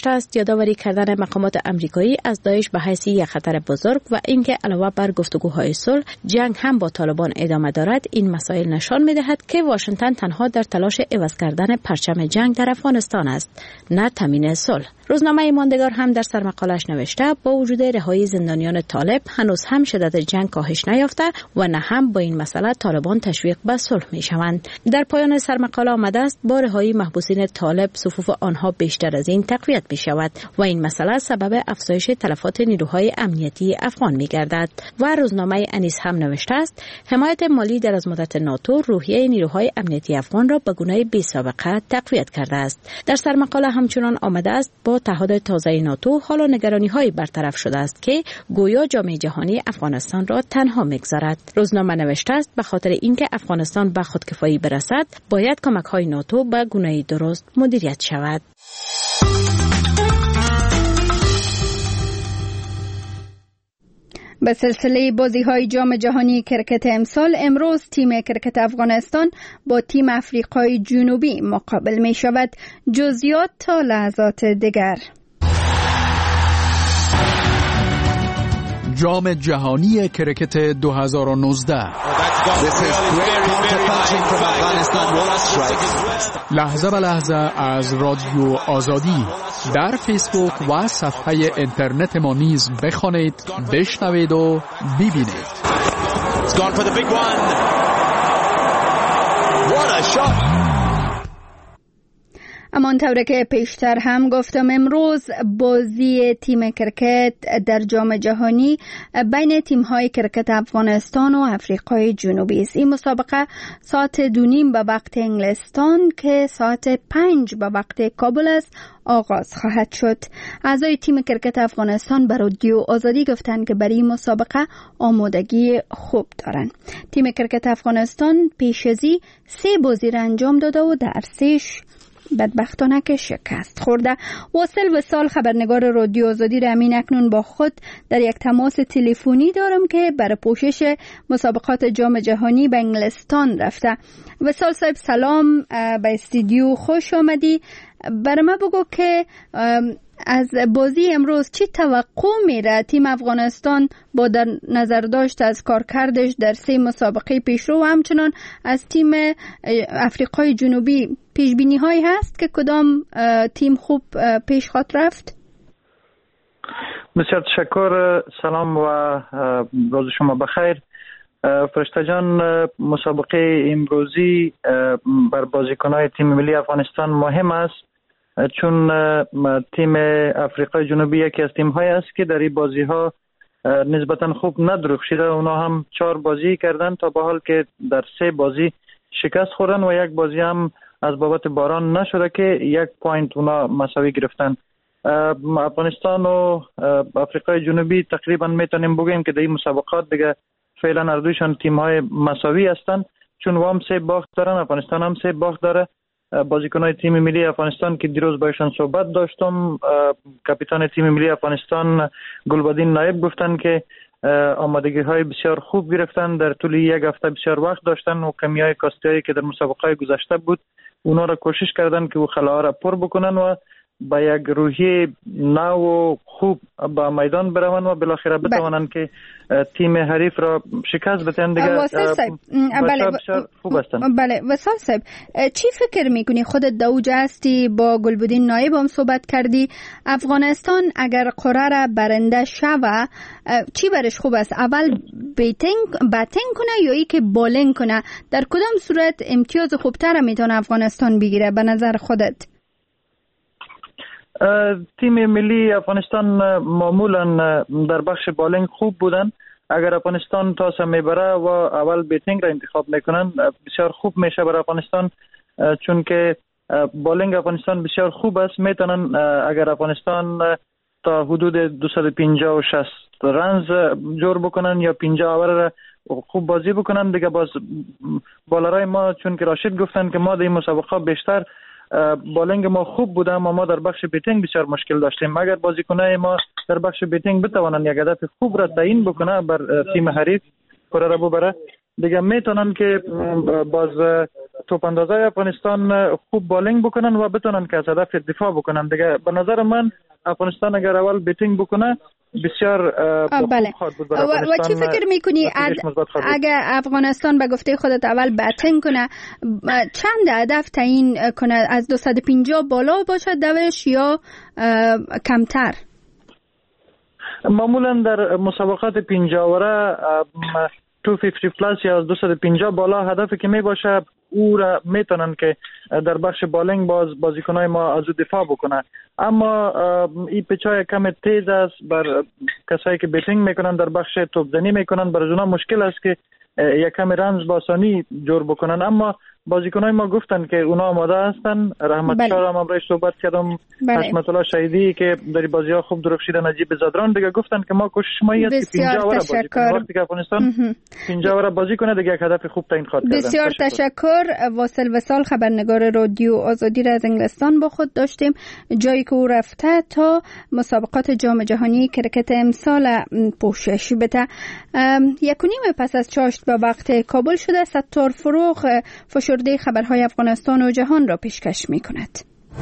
Speaker 10: نوشته است یادآوری کردن مقامات امریکایی از داعش به حیث یک خطر بزرگ و اینکه علاوه بر گفتگوهای صلح جنگ هم با طالبان ادامه دارد این مسائل نشان می‌دهد که واشنگتن تنها در تلاش عوض کردن پرچم جنگ در افغانستان است، نه تامین صلح. روزنامه ماندگار هم در سرمقاله‌اش نوشته با وجود رهایی زندانیان طالب هنوز هم شدت جنگ کاهش نیافته و نه هم با این مسئله طالبان تشویق به صلح می‌شوند. در پایان سرمقاله آمده است با رهایی محبوسین طالب صفوف آنها بیشتر از این تقویت می‌شود و این مسئله سبب افزایش تلفات نیروهای امنیتی افغان می‌گردد. و روزنامه انیس هم نوشته است حمایت مالی در از مدت ناتو روحیه نیروهای امنیتی افغان را به گونه بی‌سابقه تقویت کرده است. در سرمقاله همچنان آمده است با تعهد تازه ناتو حالا نگرانی‌های برطرف شده است که گویا جامعه جهانی افغانستان را تنها می‌گذارد. روزنامه نوشته است به خاطر اینکه افغانستان به خودکفایی برسد باید کمک‌های ناتو به گونه درست مدیریت شود.
Speaker 2: به سلسله بازی‌های جام جهانی کرکت امسال امروز تیم کرکت افغانستان با تیم آفریقای جنوبی مقابل می شود. جزئیات تا لحظات دیگر.
Speaker 1: جام جهانی کرکت 2019 لحظه به لحظه از رادیو آزادی در فیسبوک و صفحه اینترنت ما نیز بخوانید، بشنوید و ببینید.
Speaker 2: همانطور که پیشتر هم گفتم امروز بازی تیم کرکت در جام جهانی بین تیم‌های کرکت افغانستان و آفریقای جنوبی است. این مسابقه ساعت 2:30 به وقت انگلستان که ساعت 5 به وقت کابل است آغاز خواهد شد. اعضای تیم کرکت افغانستان به رادیو آزادی گفتند که برای مسابقه آمادگی خوب دارند. تیم کرکت افغانستان پیش از این 3 بازی را انجام داده و در 3 بدبختانه که شکست خورده. واصل وصال خبرنگار رادیو آزادی را امین اکنون با خود در یک تماس تلفنی دارم که برای پوشش مسابقات جام جهانی به انگلستان رفته. وصال صاحب سلام، به استودیو خوش آمدی. برای ما بگو که از بازی امروز چی توقع میره تیم افغانستان با در نظر داشت از کارکردش در 3 مسابقه پیشرو و همچنان از تیم آفریقای جنوبی پیش بینی هایی هست که کدام تیم خوب پیش خواهد رفت؟
Speaker 14: بسیار تشکر. سلام و روز شما بخیر. فرشته جان، مسابقه امروزی بر بازیکن‌های تیم ملی افغانستان مهم است چون تیم آفریقای جنوبی یکی از تیم‌های است که در این بازی‌ها نسبتاً خوب ندرخشیده. اونا هم 4 بازی کردن تا به حال که در 3 بازی شکست خوردن و 1 بازی هم از بابت باران نشده که 1 پوینت اونا مساوی گرفتن. افغانستان و آفریقای جنوبی تقریبا میتونیم بگیم که در این مسابقات دیگه فعلا هر دویشان تیم‌های مساوی هستند چون وام 3 باخت دارن، افغانستان هم 3 باخت داره. بازیکن‌های تیم ملی افغانستان که دیروز باشون صحبت داشتم، کاپیتان تیم ملی افغانستان گلبدین نایب گفتن که آمادگی‌های بسیار خوب گرفتن، در طول 1 هفته بسیار وقت داشتن و کمیای کاستی‌هایی که در مسابقات گذشته بود اونا را کوشش کردن که خلاها را پر بکنن و با یک روحیه نو و خوب با میدان بروند و بالاخره بتوانند که تیم حریف را شکست بدهند. دیگه بسیار خوب هستند.
Speaker 2: بله وصال صاحب، چی فکر میکنی؟ خودت در اوج هستی، با گلبدین نایب هم صحبت کردی. افغانستان اگر قرعه را برنده شوه چی برش خوب است؟ اول باتینگ کنه یا ای که بالینگ کنه؟ در کدام صورت امتیاز خوبتر میتونه افغانستان بگیره به نظر خودت؟
Speaker 14: تیم ملی افغانستان معمولا در بخش بالینگ خوب بودن. اگر افغانستان تاس میبره و اول بیتینگ را انتخاب میکنن بسیار خوب میشه برای افغانستان چون که بالینگ افغانستان بسیار خوب است. میتونن اگر افغانستان تا حدود 250 و 60 رنز جور بکنن یا 50 اوور را خوب بازی بکنن دیگه باز بالرای ما چون که راشد گفتن که ما در این مسابقه بیشتر بالینگ ما خوب بوده اما ما در بخش بیتینگ بسیار مشکل داشتیم. اگر بازیکنای ما در بخش بیتینگ بتوانند یک هدف خوب را تعیین بکنه بر تیم حریف کره را ببره دیگه میتونن که باز توپ اندازای افغانستان خوب بالینگ بکنن و بتونن که از هدف دفاع بکنن دیگه. به نظر من افغانستان اگر اول بیتینگ بکنه بسیار
Speaker 2: بله.
Speaker 14: خوب بود برای افغانستان.
Speaker 2: و چی فکر میکنی اگر افغانستان به گفته خودت اول بیتینگ کنه چند هدف تعیین کنه؟ از 250 بالا باشد دوش یا کمتر؟
Speaker 14: معمولا در مسابقات 50 اوره 250 پلاس یا 250 بالا هدفی که می باشه او را میتونن که در بخش بالینگ بازیکنای ما از دفاع بکنه. اما این پیچای کم تیز است بر کسایی که بیتینگ میکنن در بخش توپزنی میکنن، برای اونا مشکل است که یک کم رنز با آسانی جور بکنن. اما بازیکنای ما گفتن که اونا آماده هستن. رحمت شاه هم امروز صحبت کردم، حشمت الله شهیدی که در بازی ها خوب درخشیده، نجیب زادران دیگه گفتن که ما کوشش ما است که 50 اوور بازی کنیم. وقتی که افغانستان 50 اوور بازی کنه دیگه یک هدف خوب تعیین خواهد کرد.
Speaker 2: بسیار تشکر. واصل وصال خبرنگار رادیو آزادی را از انگلستان با خود داشتیم، جایی که او رفته تا مسابقات جام جهانی کرکت امسال پوشش بده. 1:30 پس از چاشت به وقت کابل شده. ستار فروغ فشرده خبرهای افغانستان و جهان را پیشکش می کند.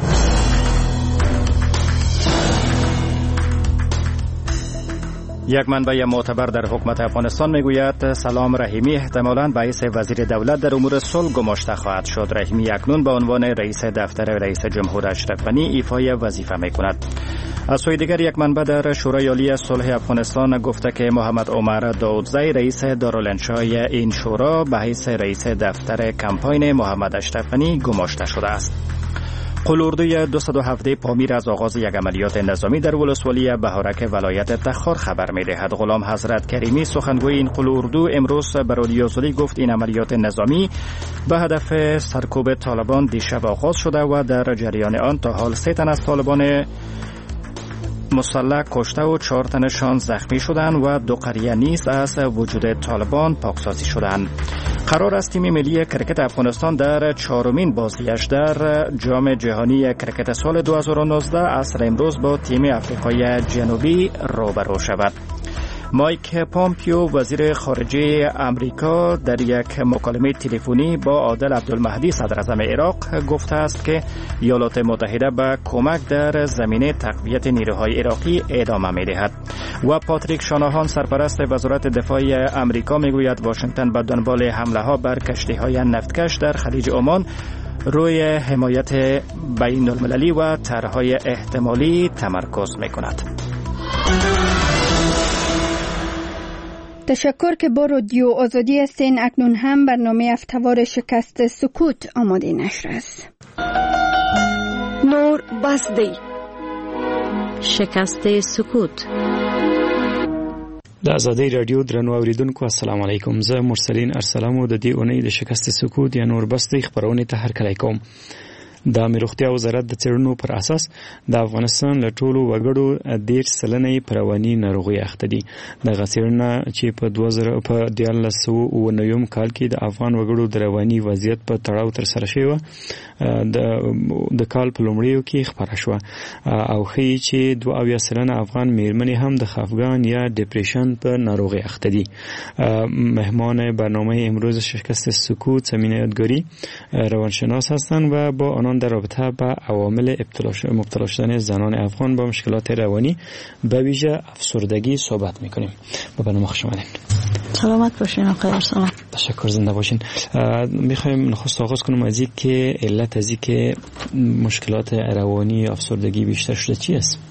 Speaker 3: یک منبع معتبر در حکومت افغانستان میگوید سلام رحیمی احتمالاً باعث وزیر دولت در امور صلح گماشته خواهد شد. رحیمی اکنون به عنوان رئیس دفتر رئیس جمهور اشرف غنی ایفای وظیفه میکند. از سوی دیگر یک منبع در شورای عالی صلح افغانستان گفته که محمد عمر داودزی رئیس دارالانشای این شورا به حیث رئیس دفتر کمپاین محمد اشرف غنی گماشته شده است. قلوردوی 217 پامیر از آغاز یک عملیات نظامی در ولسوالی بهارک ولایت تخار خبر می‌دهد. غلام حضرت کریمی سخنگوی این قلوردو امروز به رادیو آزادی گفت این عملیات نظامی به هدف سرکوب طالبان دیشب آغاز شده و در جریان آن تا حال 3 تن از طالبان مسلح کشته و 4 تنشان زخمی شدند و 2 قریه نیز از وجود طالبان پاکسازی شدند. قرار است تیم ملی کرکت افغانستان در 4مین بازیش در جام جهانی کرکت سال 2019 عصر امروز با تیم آفریقای جنوبی روبرو شود. مایک پامپیو وزیر خارجه امریکا در یک مکالمه تلفنی با عادل عبدالمهدی صدر اعظم عراق گفته است که ایالات متحده به کمک در زمینه تقویت نیروهای عراقی ادامه می‌دهد. و پاتریک شاناهان سرپرست وزارت دفاع امریکا میگوید واشنگتن به دنبال حمله‌ها بر کشتی‌های نفتکش در خلیج عمان روی حمایت بین المللی و طرح‌های احتمالی تمرکز می‌کند.
Speaker 2: تشکر که با رادیو آزادی هستین. اکنون هم برنامه هفته‌وار شکست سکوت آماده نشر است.
Speaker 10: نور بسدی شکست سکوت.
Speaker 15: د آزادۍ رادیو درنو اوریدونکو السلام علیکم. زه مرسلین ارسلم د دې اونۍ د شکست سکوت یا نور بسدی خبرونه ته هرکلی کوم. د امریکا وزارت د څېړنو پر اساس د افغانستان له ټولو وګړو 10% پر رواني ناروغي اخته دي. دغه څېړنه چې په 2019 کال کې د افغان وګړو د رواني وضعیت په تړاو تر سره شوه د کال په لومړیو کې خبره شوه او ښیي چې 22% افغان میرمنې هم د خفګان یا ډیپریشن په ناروغي اخته دي. مهمان برنامه امروز شکست سکوت سمینه یادگاری روانشناس هستند و با آنان در رابطه با عوامل مبتلا شدن زنان افغان با مشکلات روانی به ویژه افسردگی صحبت میکنیم. با برنامه خوش آمدید.
Speaker 7: سلامت باشین آقای ارسلان.
Speaker 15: تشکر، زنده باشین. میخوایم نخست آغاز کنیم از این که علت از این که مشکلات روانی افسردگی بیشتر شده چی است؟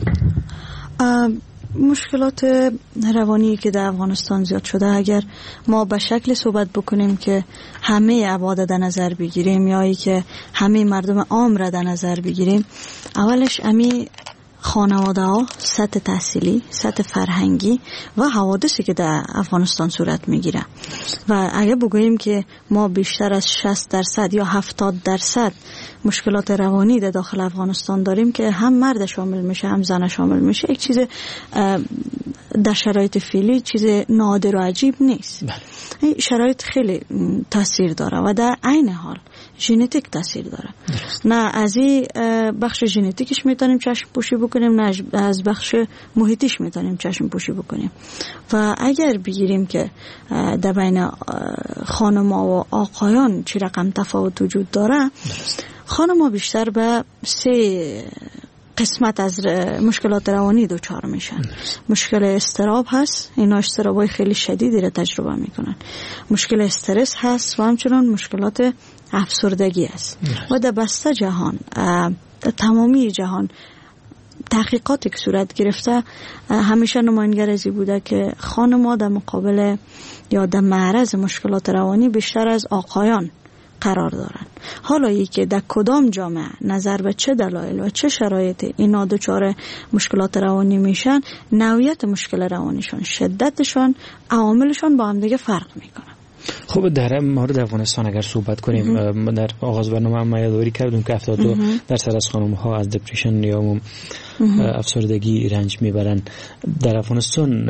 Speaker 7: مشکلات روانی که در افغانستان زیاد شده، اگر ما به شکل صحبت بکنیم که همه ابعاد در نظر بگیریم یا ای که همه مردم عام را در نظر بگیریم، اولش امی خانواده ها، سطح تحصیلی، سطح فرهنگی و حوادثی که در افغانستان صورت میگیره و اگر بگوییم که ما بیشتر از 60% یا 70% مشکلات روانی در داخل افغانستان داریم که هم مرد شامل میشه هم زن شامل میشه، یک چیز در شرایط فعلی چیز نادر و عجیب نیست. این شرایط خیلی تاثیر داره و در عین حال ژنتیک تاثیر داره. نه از این بخش ژنتیکش میتونیم چشم پوشی بکنیم، نه از بخش محیطیش میتونیم چشم پوشی بکنیم. و اگر بگیریم که در بین خانم‌ها و آقایان چی رقم تفاوت وجود داره، خانم‌ها بیشتر به 3 قسمت از مشکلات روانی دچار میشن. مشکل اضطراب هست، اینا اضطرابای خیلی شدیدی را تجربه میکنن. مشکل استرس هست و همچنان مشکلات افسردگی است. و در بسته جهان، تمامی جهان تحقیقاتی که صورت گرفته همیشه نمایانگر ازی بوده که خانم‌ها در مقابل یا در معرض مشکلات روانی بیشتر از آقایان قرار دارن. حالا ای که در کدام جامعه نظر به چه دلایل و چه شرایط اینا دچار مشکلات روانی میشن، نوعیت مشکل روانیشون، شدتشون، عواملشون با هم دیگه فرق میکنه.
Speaker 15: خب در مورد افغانستان اگر صحبت کنیم، در آغاز برنامه ما یادآوری کردیم که 72% از خانم‌ها از دپرشن یا افسردگی رنج میبرن. در افغانستان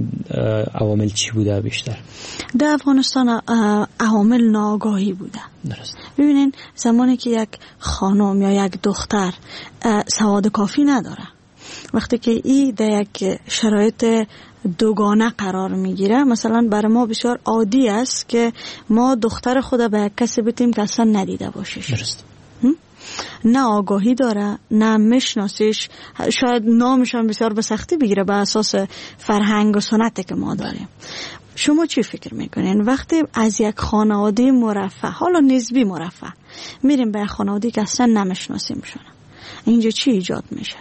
Speaker 15: عوامل چی بوده بیشتر؟
Speaker 7: در افغانستان عوامل ناآگاهی بوده.
Speaker 15: درست.
Speaker 7: ببینین زمانی که یک خانم یا یک دختر سواد کافی نداره، وقتی که ای در یک شرایط دوگانه قرار میگیره، مثلا برای ما بسیار عادی است که ما دختر خود به یک کسی بتیم که اصلا ندیده باشیش.
Speaker 15: درست.
Speaker 7: نه آگاهی داره، نه میشناسیش، شاید نامشان بسیار به سختی بگیره به اساس فرهنگ و سنتی که ما داریم. شما چی فکر میکنین وقتی از یک خانواده مرفه، حالا نسبی مرفه، میریم به خانواده که اصلا نمیشناسیم شونه، اینجا چی ایجاد میشه؟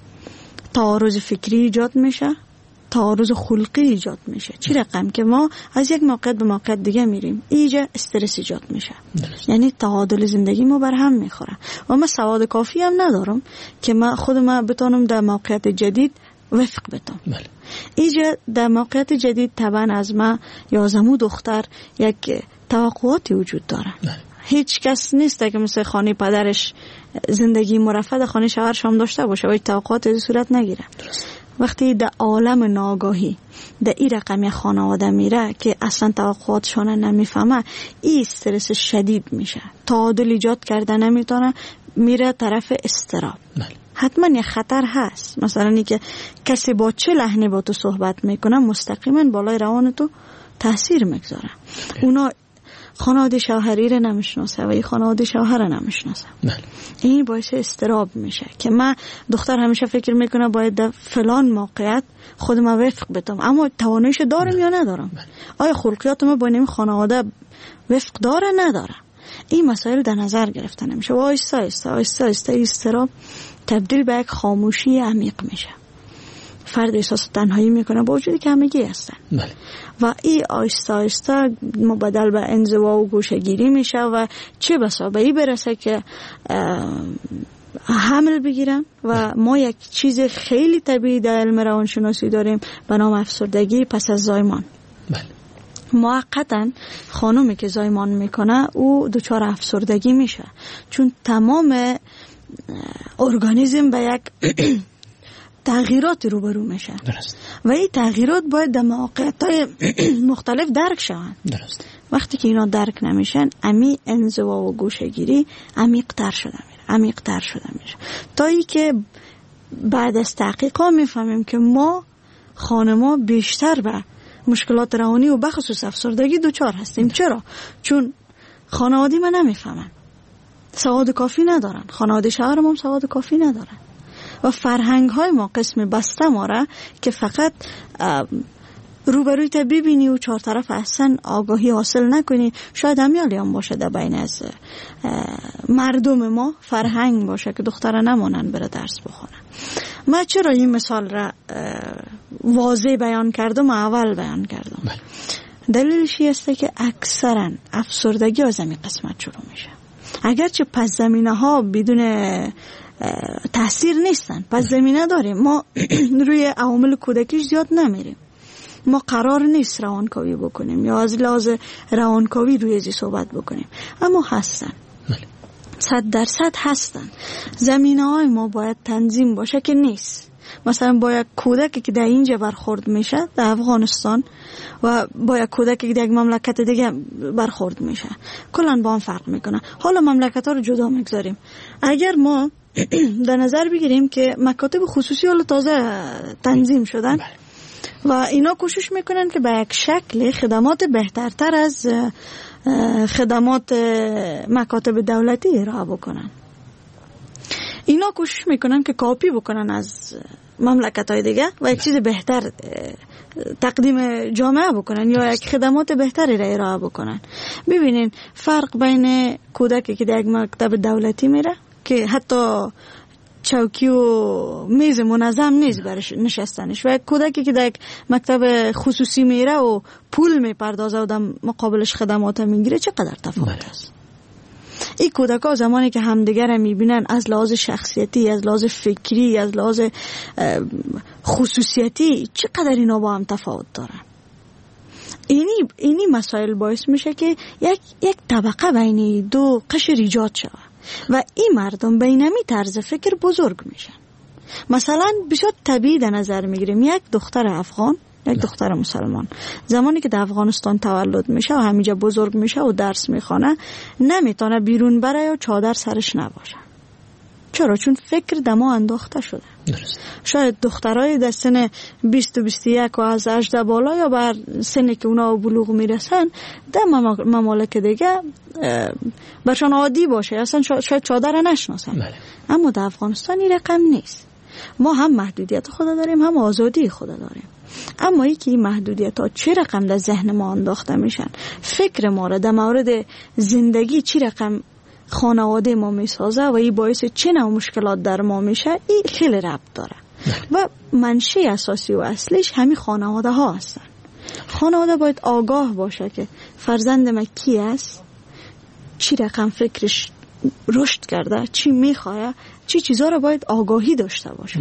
Speaker 7: تعارض فکری ایجاد میشه، تعارض خلقی ایجاد میشه. چی رقم که ما از یک موقع به موقع دیگه میریم، اینجا استرس ایجاد میشه. یعنی تعادل زندگی ما بر هم میخوره و من سواد کافی هم ندارم که من خودم بتونم در موقعیت جدید وفق بتم. اینجا در موقعیت جدید طبعا از من یا از همون دختر یک توقعاتی وجود داره. هیچ کس نیست که مثل خانه پدرش زندگی مرفه در خانه شوهرش هم داشته باشه و هیچ توقعاتی صورت نگیره. وقتی در عالم ناگاهی در این رقمی خانواده میره که اصلا توقعاتشون نمیفهمه، این استرس شدید میشه، تعادل ایجاد کرده نمیتونه، میره طرف اضطراب. حتما یه خطر هست. مثلا این که کسی با چه لحنی با تو صحبت میکنه مستقیما بالای روان تو تاثیر میگذاره. اونا خانواده شوهری رو نمیشناسه و این خانواده شوهر رو نمیشناسه. این باعث اضطراب میشه که من دختر همیشه فکر میکنه باید در فلان موقعیت خودم وفق بتم، اما تواناییش دارم یا ندارم؟ آیا خلقیات ما با این خانواده وفق داره نداره؟ این مسائل در نظر گرفته نمیشه و آیسته آیسته اضطراب تبدیل به یک خاموشی عمیق میشه. فرد احساس تنهایی میکنه با وجودی که همگی هستن. و این آیسته آیسته مبدل به انزوا و گوشه‌گیری میشه و چه بسا به این برسه که حمل بگیرن و ما یک چیز خیلی طبیعی در علم روانشناسی داریم به نام افسردگی پس از زایمان. موقتا خانومی که زایمان میکنه او دچار افسردگی میشه، چون تمام ارگانیسم به یک تغییرات روبرو میشه. و این تغییرات باید در مواقع‌های مختلف درک شوند. وقتی که اینا درک نمیشن، امی انزوا و گوشه‌گیری عمیق‌تر شده میره تا ای که بعد از تحقیقات میفهمیم که ما خانم‌ها بیشتر به مشکلات روانی و بخصوص افسردگی دچار هستیم. چرا؟ چون خانواده ما نمیفهمن، سواد کافی ندارن، خانواده شوهرم هم سواد کافی ندارن و فرهنگ های ما قسم بسته ماره که فقط روبروی تا ببینی و چهار طرف اصلا آگاهی حاصل نکنی. شاید همیالی هم باشه در بین از مردم ما فرهنگ باشه که دختره نمانن بره درس بخونه. من چرا این مثال را واضح بیان کردم و اول بیان کردم؟ دلیلش است که اکثرا افسردگی از این قسمت شروع میشه، اگرچه پس زمینه ها بدون تاثیر نیستن. پس زمینه داریم، ما روی عوامل کودکیش زیاد نمیریم، ما قرار نیست روانکاوی بکنیم یا از لحاظ روانکاوی روی ازی صحبت بکنیم، اما هستن، 100% هستن. زمینه های ما باید تنظیم باشه که نیست. مثلا با یک کودکی که در اینجا برخورد میشه در افغانستان و با یک کودکی که در یک مملکت دیگه برخورد میشه کلا با هم فرق میکنه. حالا مملکت ها رو جدا میگذاریم. اگر ما در نظر بگیریم که مکاتب خصوصی حالا تازه تنظیم شدن و اینا کوشش میکنن که به یک شکل خدمات بهترتر از خدمات مکاتب دولتی ارائه بکنن. اینا کوشش میکنن که کاپی بکنن از مملکت های دیگه و یک چیز بهتر تقدیم جامعه بکنن یا یک خدمات بهتری را ارائه بکنن. ببینین فرق بین کودکی که در یک مکتب دولتی میره که حتی چوکی و میز منظم نیست برش نشستنش و یک کودکی که در یک مکتب خصوصی میره و پول میپردازه و در مقابلش خدمات میگیره چقدر تفاوت است. این کودکا زمانی که همدیگر میبینن از لحاظ شخصیتی، از لحاظ فکری، از لحاظ خصوصیتی چقدر اینا با هم تفاوت دارن. اینی مسائل باعث میشه که یک طبقه بین دو قشر ایجاد شود و این مردم بینمی طرز فکر بزرگ میشن. مثلا بسیار طبیعی در نظر میگیریم یک دختر افغان، یک دختر مسلمان زمانی که در افغانستان تولد میشه و همینجا بزرگ میشه و درس میخونه نمیتونه بیرون بره و چادر سرش نباشه. چرا؟ چون فکر دما انداخته شده. شاید دخترای در سن 20 و 21 و از 18 بالا یا بر سنی که اونا بلوغ میرسن در ممالک دیگه برشان عادی باشه، اصلا شاید چادر نشناسن. اما در افغانستان این رقم نیست. ما هم محدودیت خود داریم هم آزادی خود داریم. اما یکی این محدودیت ها چه رقم در ذهن ما انداخته میشن، فکر ما را در مورد زندگی چه رقم خانواده ما میسازه و این باعث چه نوع مشکلات در ما میشه، این خیلی ربط داره و منشأ اساسی و اصلیش همین خانواده ها هستن. خانواده باید آگاه باشه که فرزند ما کی است، چی رقم فکرش رشد کرده، چی میخواه، چی چیزا رو باید آگاهی داشته باشه.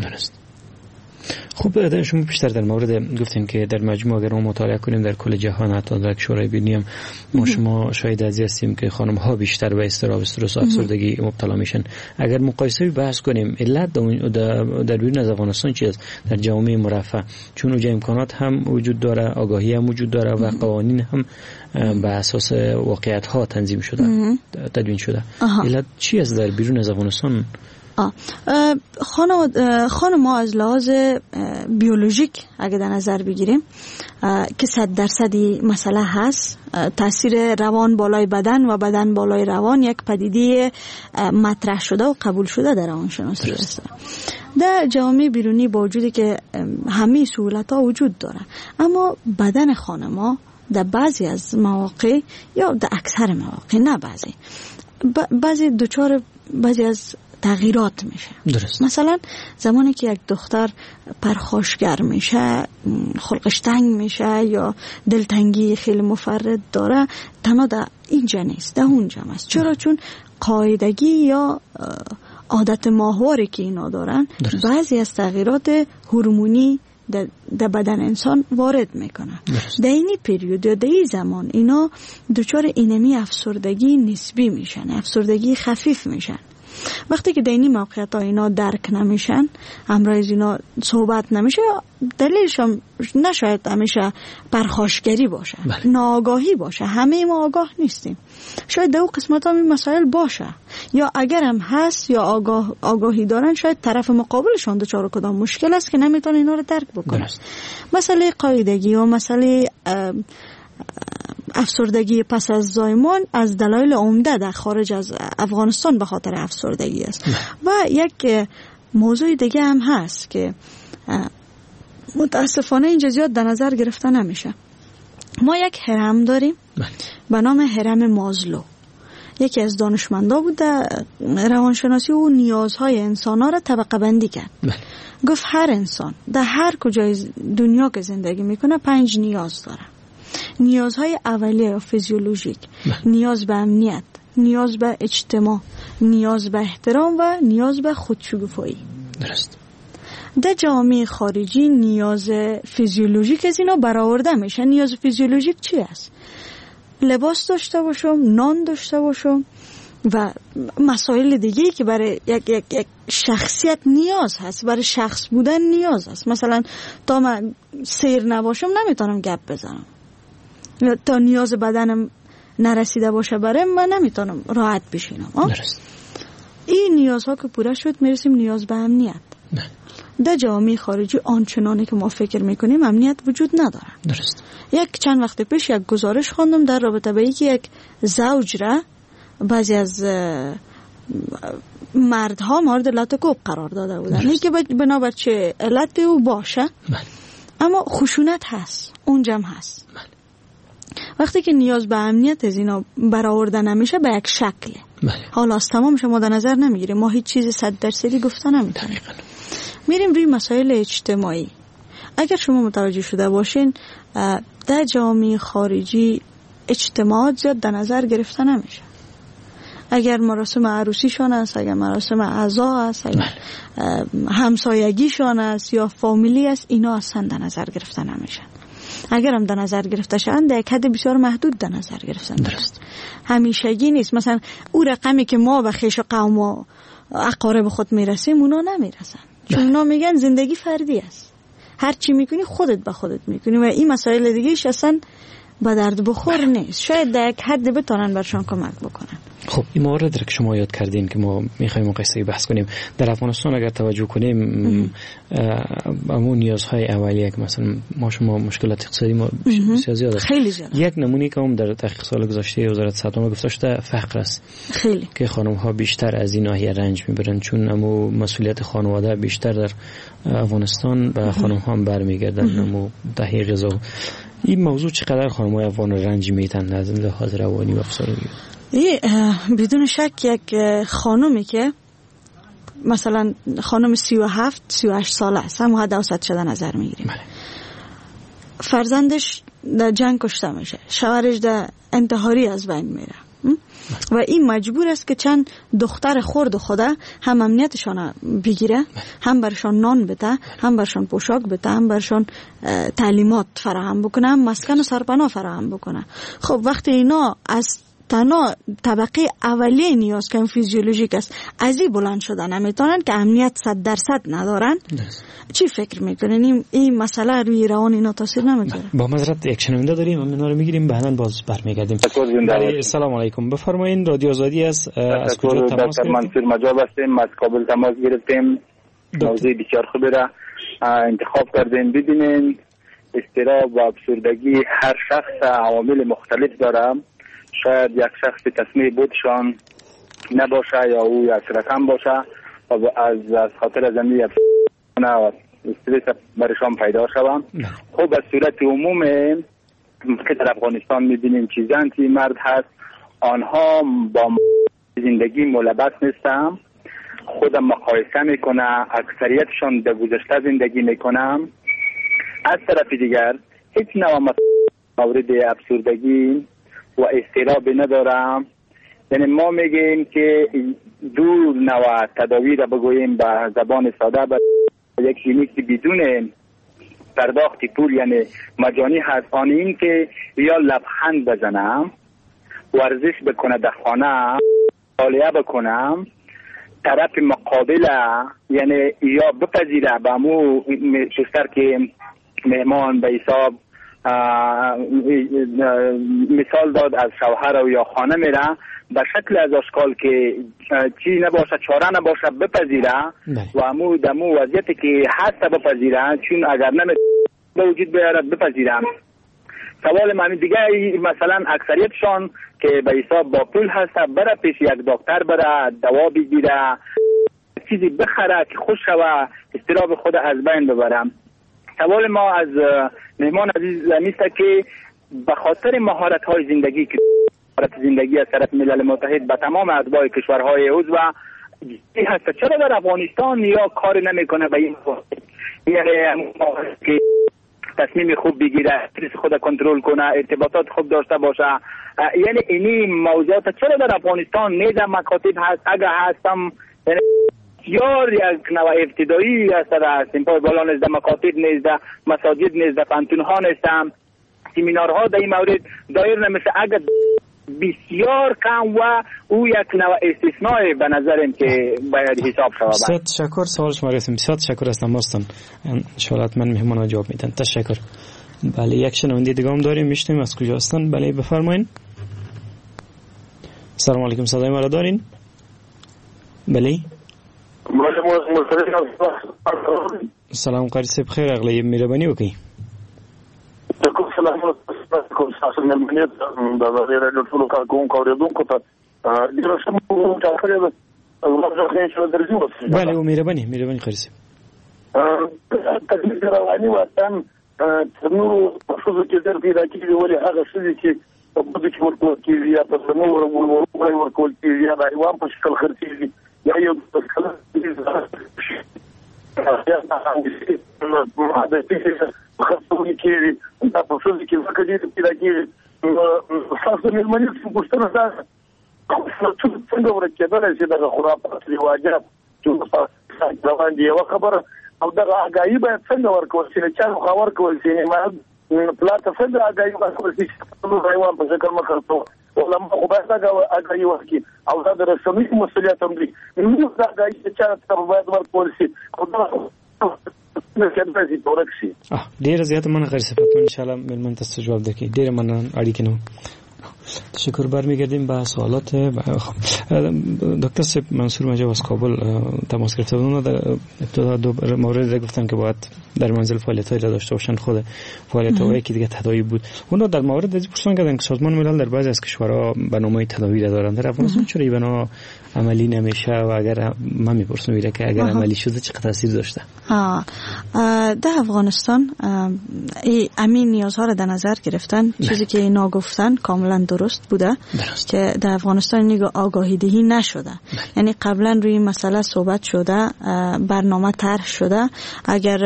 Speaker 15: خب شما بیشتر در مورد گفتین که در مجموع اگر ما مطالعه کنیم در کل جهان حتی در شورای بینی هم ما شما شاید ازی هستیم که خانم ها بیشتر به اضطراب استرس و افسردگی مبتلا میشن. اگر مقایسه بحث کنیم علت در بیرون از افغانستان چی است در جامعه مرفه، چون اونجا امکانات هم وجود داره، آگاهی هم وجود داره و قوانین هم به اساس واقعیت ها تنظیم شده تدوین شده. علت چی است در بیرون از افغانستان؟ خانم ما از لحاظ بیولوژیک اگه در نظر بگیریم که 100% مسئله هست، تاثیر روان بالای بدن و بدن بالای روان یک پدیده مطرح شده و قبول شده در روانشناسی است. در جامعه بیرونی با وجودی که همه سهولت ها وجود داره، اما بدن خانم در بعضی از مواقع یا در اکثر مواقع، نه بعضی دچار بعضی از تغییرات میشه. درست. مثلا زمانی که یک دختر پرخاشگر میشه، خلقش تنگ میشه یا دلتنگی خیلی مفرط داره، تنها در اینجا نیست، در اونجا است. چرا؟ چون قاعدگی یا عادت ماهواری که اینا دارن بعضی از تغییرات هورمونی در بدن انسان وارد میکنه. در اینی پریود یا در این زمان اینا دچار اینمی افسردگی نسبی میشن، افسردگی خفیف میشن. وقتی که در این موقعیت ها اینا درک نمیشن، امروز اینا صحبت نمیشه، دلیلش هم نشاید همیشه پرخاشگری باشه، ناآگاهی باشه. همه ما آگاه نیستیم، شاید در اون قسمت ها این مسائل باشه، یا اگر هم هست یا آگاهی دارن شاید طرف مقابلشان دچار کدام مشکل است که نمیتونه اینا رو درک بکنه. مسئله قاعدگی و مسئله افسردگی پس از زایمان از دلایل عمده در خارج از افغانستان به خاطر افسردگی است. و یک موضوع دیگه هم هست که متاسفانه اینجا زیاد در نظر گرفته نمیشه. ما یک هرم داریم به نام هرم مازلو. یکی از دانشمندا بود در روانشناسی و نیازهای انسان‌ها را طبقه بندی کرد. گفت هر انسان در هر کجای دنیا که زندگی میکنه 5 نیاز داره. نیازهای اولیه یا فیزیولوژیک، نیاز به امنیت، نیاز به اجتماع، نیاز به احترام و نیاز به خودشگوفایی. درست. در جامعه خارجی نیاز فیزیولوژیک از اینا برآورده میشه. نیاز فیزیولوژیک چی است؟ لباس داشته باشم، نان داشته باشم،
Speaker 7: و مسائل دیگه که برای یک شخصیت نیاز هست، برای شخص بودن نیاز هست. مثلا تا من سیر نباشم نمیتونم گپ بزنم، تا نیاز بدنم نرسیده باشه برای من نمیتونم راحت بشینم. این نیازها که پوره شد میرسیم نیاز به امنیت. در جامعه خارجی آنچنانی که ما فکر میکنیم امنیت وجود نداره.
Speaker 16: درست.
Speaker 7: چند وقت پیش یک گزارش خواندم در رابطه با اینکه یک زوج را بعضی از مردها مورد لطکوب قرار داده بودن. این که بنابر چه علت او باشه اما خشونت هست، اونجا هست. وقتی که نیاز به امنیت از اینا برآورده نمیشه به یک شکله. حالا از تمامش ما در نظر نمیگیریم، ما هیچ چیز 100% گفته نمیتونیم. میریم روی مسائل اجتماعی. اگر شما متوجه شده باشین در جامعه خارجی اجتماعات زیاد در نظر گرفته نمیشه. اگر مراسم عروسیشان است، اگر مراسم عزا است، اگر همسایگیشان است یا فامیلی است، اینا اصلا در نظر گرفته نمیشن. اگر هم در نظر گرفته شدن در یک حد بسیار محدود در نظر گرفته درست. همیشگی نیست. مثلا او رقمی که ما به خویش قوم و اقارب خود میرسیم اونا نمیرسن، چون اونا میگن زندگی فردی است، هر چی میکنی خودت به خودت میکنی و این مسائل دیگه‌اش اصلا به درد بخور نیست. شاید در یک حد بتونن برشان کمک بکنن.
Speaker 16: خب این مورد را که شما یاد کردین که ما میخوایم قصه بحث کنیم، در افغانستان اگر توجه کنیم همون نیازهای اولیه که مثلا شما مشکلات اقتصادی ما بسیار زیاد است.
Speaker 7: خیلی زیاد.
Speaker 16: یک نمونه که هم در تحقیق سال گذشته وزارت صحت گفته شده فقر است.
Speaker 7: خیلی
Speaker 16: که خانم ها بیشتر از این ناحیه رنج میبرن، چون امو مسئولیت خانواده بیشتر در افغانستان به خانم ها برمیگردن، امو تهیه غذا. این موضوع چقدر خانم‌های افغان رنج میتن از لحاظ روانی و افسردگی؟
Speaker 7: بدون شک یک خانمی که مثلا خانم 37-38 ساله است، هم حد اوسط شده نظر میگیریم، فرزندش در جنگ کشته میشه، شوهرش در انتحاری از بین میره و این مجبور است که چند دختر خرد خوده هم امنیتشان بگیره، هم برشان نان بده، هم برشان پوشاک بده، هم برشان تعلیمات فراهم بکنه، هم مسکن و سرپناه فراهم بکنه. خب وقتی اینا از تنها طبقه اولیه نیاز که فیزیولوژیک است از این بلند شدن نمیتونن که امنیت 100% ندارن، چی فکر میکنین این مسئله روی روان اینا تاثیر نمیذاره؟
Speaker 16: با معذرت یک شنونده داریم، ما اینا رو میگیریم بعداً باز برمیگردیم. سلام علیکم، بفرمایید. رادیو آزادی است. از کجا تماس
Speaker 17: گرفتیم؟ منصور مجاب هستیم، از کابل تماس گرفتیم. موضوع بسیار خوبی را انتخاب کردیم. ببینید اضطراب و افسردگی هر شخص عوامل مختلف داره. شاید یک شخص تصمیه بودشان نباشه یا او یک رقم باشه و از خاطر زمینی و استرس برشان پیدا شوم. خب از صورت عموم که در افغانستان میبینیم چیزان که مرد هست آنها با زندگی ملبس نیستم، خودم مقایسه میکنه، اکثریتشان در گذشته زندگی میکنم. از طرف دیگر هیچ نوع مورد افسردگی و اضطراب ندارم. یعنی ما میگیم که دو نوع تداوی را بگوییم به زبان ساده، یک کلینیک بدون پرداخت پول یعنی مجانی هست، آن این که یا لبخند بزنم، ورزش بکنه در خانه، مطالعه بکنم، طرف مقابل یعنی یا بپذیره به مو شستر که مهمان به حساب مثال داد از شوهر و یا خانه میره به شکل از اشکال که چی نباشه چاره نباشه بپذیره و امو دمو وضعیتی که هست بپذیره، چون اگر به وجود بیاره بپذیرم. سوال من دیگه مثلا اکثریتشان که به حساب با پول هست بره پیش یک دکتر بره دوا بگیره چیزی بخره که خوش شوه اضطراب خود از بین ببرم. سوال ما از مهمان عزیز نیست که به خاطر مهارت های زندگی که مهارت زندگی از طرف ملل متحد به تمام اتباع کشورهای عضو هست، چرا در افغانستان یا کار نمیکنه به این یعنی که تصمیم خوب بگیره، استرس خود کنترل کنه، ارتباطات خوب داشته باشه، یعنی اینی موضوعات چرا در افغانستان نیز مکاتب هست؟ اگر هستم یعنی یا یک نوع ابتدایی است در سیمپای بالا نیست، مکاتب نیست، مساجد نیست، پانتون ها نیستم، سیمینارها در این مورد دایر نمیشه. اگر بسیار کم و او یک نوع استثناء به نظرم که باید حساب شود.
Speaker 15: بسیار تشکر. سوال شما رسیم. بسیار تشکر از تماستان. انشاءالله من مهمان جواب میدن. تشکر. بله یک شنونده دیگه هم داریم. میشنیم از کجا هستن؟ بله بفرمایید. سلام علیکم. صدای ما را دارین؟ بله. سلام قاری صاحب خیر اغلی مهربانی وکړئ.
Speaker 18: سلام علیکم تاسو نه مننه د رادیو ټولو کارکونکو اوریدونکو ته ډیره ښه مو ټاکلې ده ورځ خیر چې درځو.
Speaker 15: بله مهرباني قاری صاحب.
Speaker 18: تکلیف رواني وطن تر نورو ښځو کې در پیدا کېږي ولې هغه ښځې چې په بدو کې ورکول کېږي یا په نورو ورکول کېږي یا د حیوان په شکل خرڅېږي یا یو خرڅونې کېږي دا په ښځو کې ځکه ډېرې پیدا کېږي. ستاسو مېرمنې پوښتنه دا څنګه ورک کېدلی چې دغه خرافات رواجات چې روان دي یوه خبره او دغه آګاهي باید څنګه ورکول شي له چا خوا ورکول شي پلار ته څنګه آګاهي ورکول شي چې حیوان په شکل مه خرڅوه. علما خو باید آګاهي ورکړي او دا د رسنیو مسؤلیت هم دی. نو دا آګاهي چا ته باید ورکول شي او دا
Speaker 15: ډیره زیاته مننه غیر صفت ان شاء الله ملمن تاسو جواب درکړي. ډیره مننه اړیکې نو تشکر. برمیگردیم به سوالات. دکتر صاحب منصور مجاو از کابل تماس گرفته بودن. در ابتدا دو مورد گفتن که باید در منزل فعالیت‌هایی را داشته باشند. خود فعالیت‌های که دیگه تداوی بود اونا در مورد از پرسان کردن که سازمان ملل در بعضی از کشورها برنامه تداوی را دارند. در افغانستان چرا این بنا عملی نمیشه و اگر من میپرسم میره که اگر عملی شده چه تاثیر داشته؟
Speaker 7: در افغانستان امین نیازها را در نظر گرفتن. چیزی که اینا گفتن کاملا درست بوده که در افغانستان نیگه آگاهی دهی نشده. یعنی قبلا روی مسئله صحبت شده، برنامه طرح شده. اگر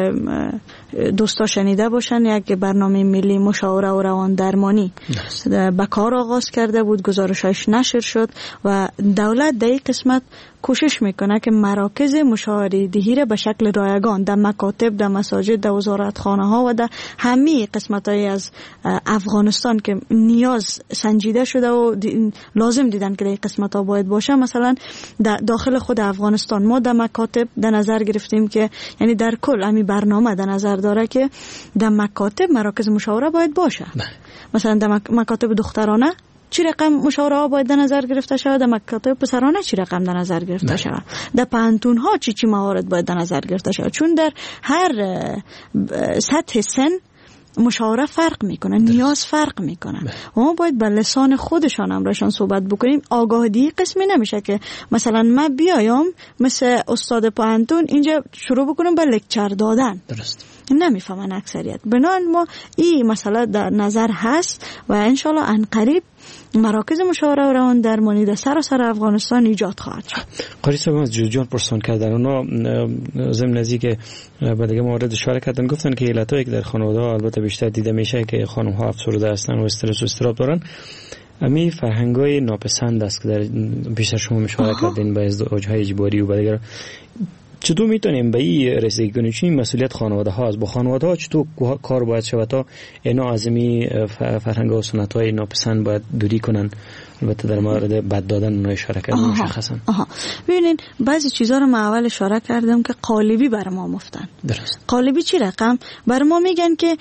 Speaker 7: دوستا شنیده باشن یک برنامه ملی مشاوره و روان درمانی به کار آغاز کرده بود، گزارشش نشر شد و دولت در این قسمت کوشش میکنه که مراکز مشاوره دهی را به شکل رایگان در مکاتب، در مساجد، در وزارتخانه ها و در همه قسمت های از افغانستان که نیاز سنجیده شده و لازم دیدن که در این قسمت ها باید باشه. مثلا در داخل خود افغانستان ما در مکاتب در نظر گرفتیم که یعنی در کل همین برنامه در نظر داره که در مکاتب مراکز مشاوره باید باشه. مثلا در مکاتب دخترانه چی رقم مشاوره ها باید در نظر گرفته شود، در مکاتب پسرانه چی رقم در نظر گرفته شود، در پانتون ها چی موارد باید در نظر گرفته شود، چون در هر سطح سن مشاوره فرق میکنه، نیاز فرق میکنه و ما باید به لسان خودشان امرشان صحبت بکنیم. آگاهی قسمی نمیشه که مثلا من بیایم مثل استاد پانتون اینجا شروع بکنم به لکچر دادن. درست نمیفهمن اکثریت. بنابراین ما این مسئله در نظر هست و انشالله عنقریب مراکز مشاوره و روان درمانی در سراسر افغانستان ایجاد خواهد شد.
Speaker 15: قاری صاحب از جوجان پرسان کردن اونا ضمن از اینکه به دیگه موارد اشاره کردن گفتن که علتایی که در خانواده البته بیشتر دیده میشه که خانم ها افسرده هستن و استرس و اضطراب دارن امی فرهنگای ناپسند است که در بیشتر شما مشاهده کردین به ازدواج‌های اجباری و دیگه. چطور میتونیم به این رسیدگی کنیم؟ چون مسئولیت خانواده ها است. با خانواده ها چطور کار باید شود تا اینا از این فرهنگ و سنت های ناپسند باید دوری کنن؟ البته در مورد بد دادن اونها اشاره کردم مشخصا.
Speaker 7: ببینین بعضی چیزا رو من اول اشاره کردم که قالبی بر ما مفتن. درست. قالبی چی رقم؟ بر ما میگن که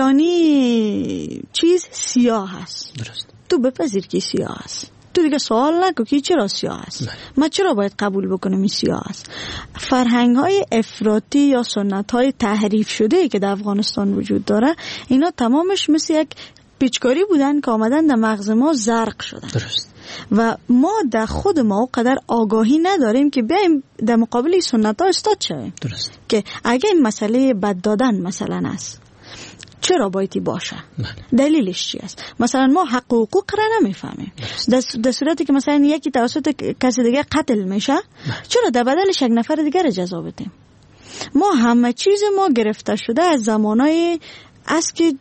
Speaker 7: فلانی چیز سیاه است. درست. تو بپذیر که سیاه است. تو دیگه سوال نکن که چرا سیاه است. من چرا باید قبول بکنم این سیاه است؟ فرهنگ های افراطی یا سنت های تحریف شده که در افغانستان وجود داره اینا تمامش مثل یک پیچکاری بودن که آمدن در مغز ما زرق شدن. درست. و ما در خود ما قدر آگاهی نداریم که بیایم در مقابل سنت ها استاد شویم. درست. که اگه این مسئله بد دادن مثلا است چرا بایدی باشه؟ دلیلش چی است؟ مثلا ما حق و حقوق را نمیفهمیم. در صورتی که مثلا یکی توسط کسی دیگه قتل میشه چرا در بدلش یک نفر دیگه را جزا بدیم؟ ما همه چیز ما گرفته شده از زمانای است که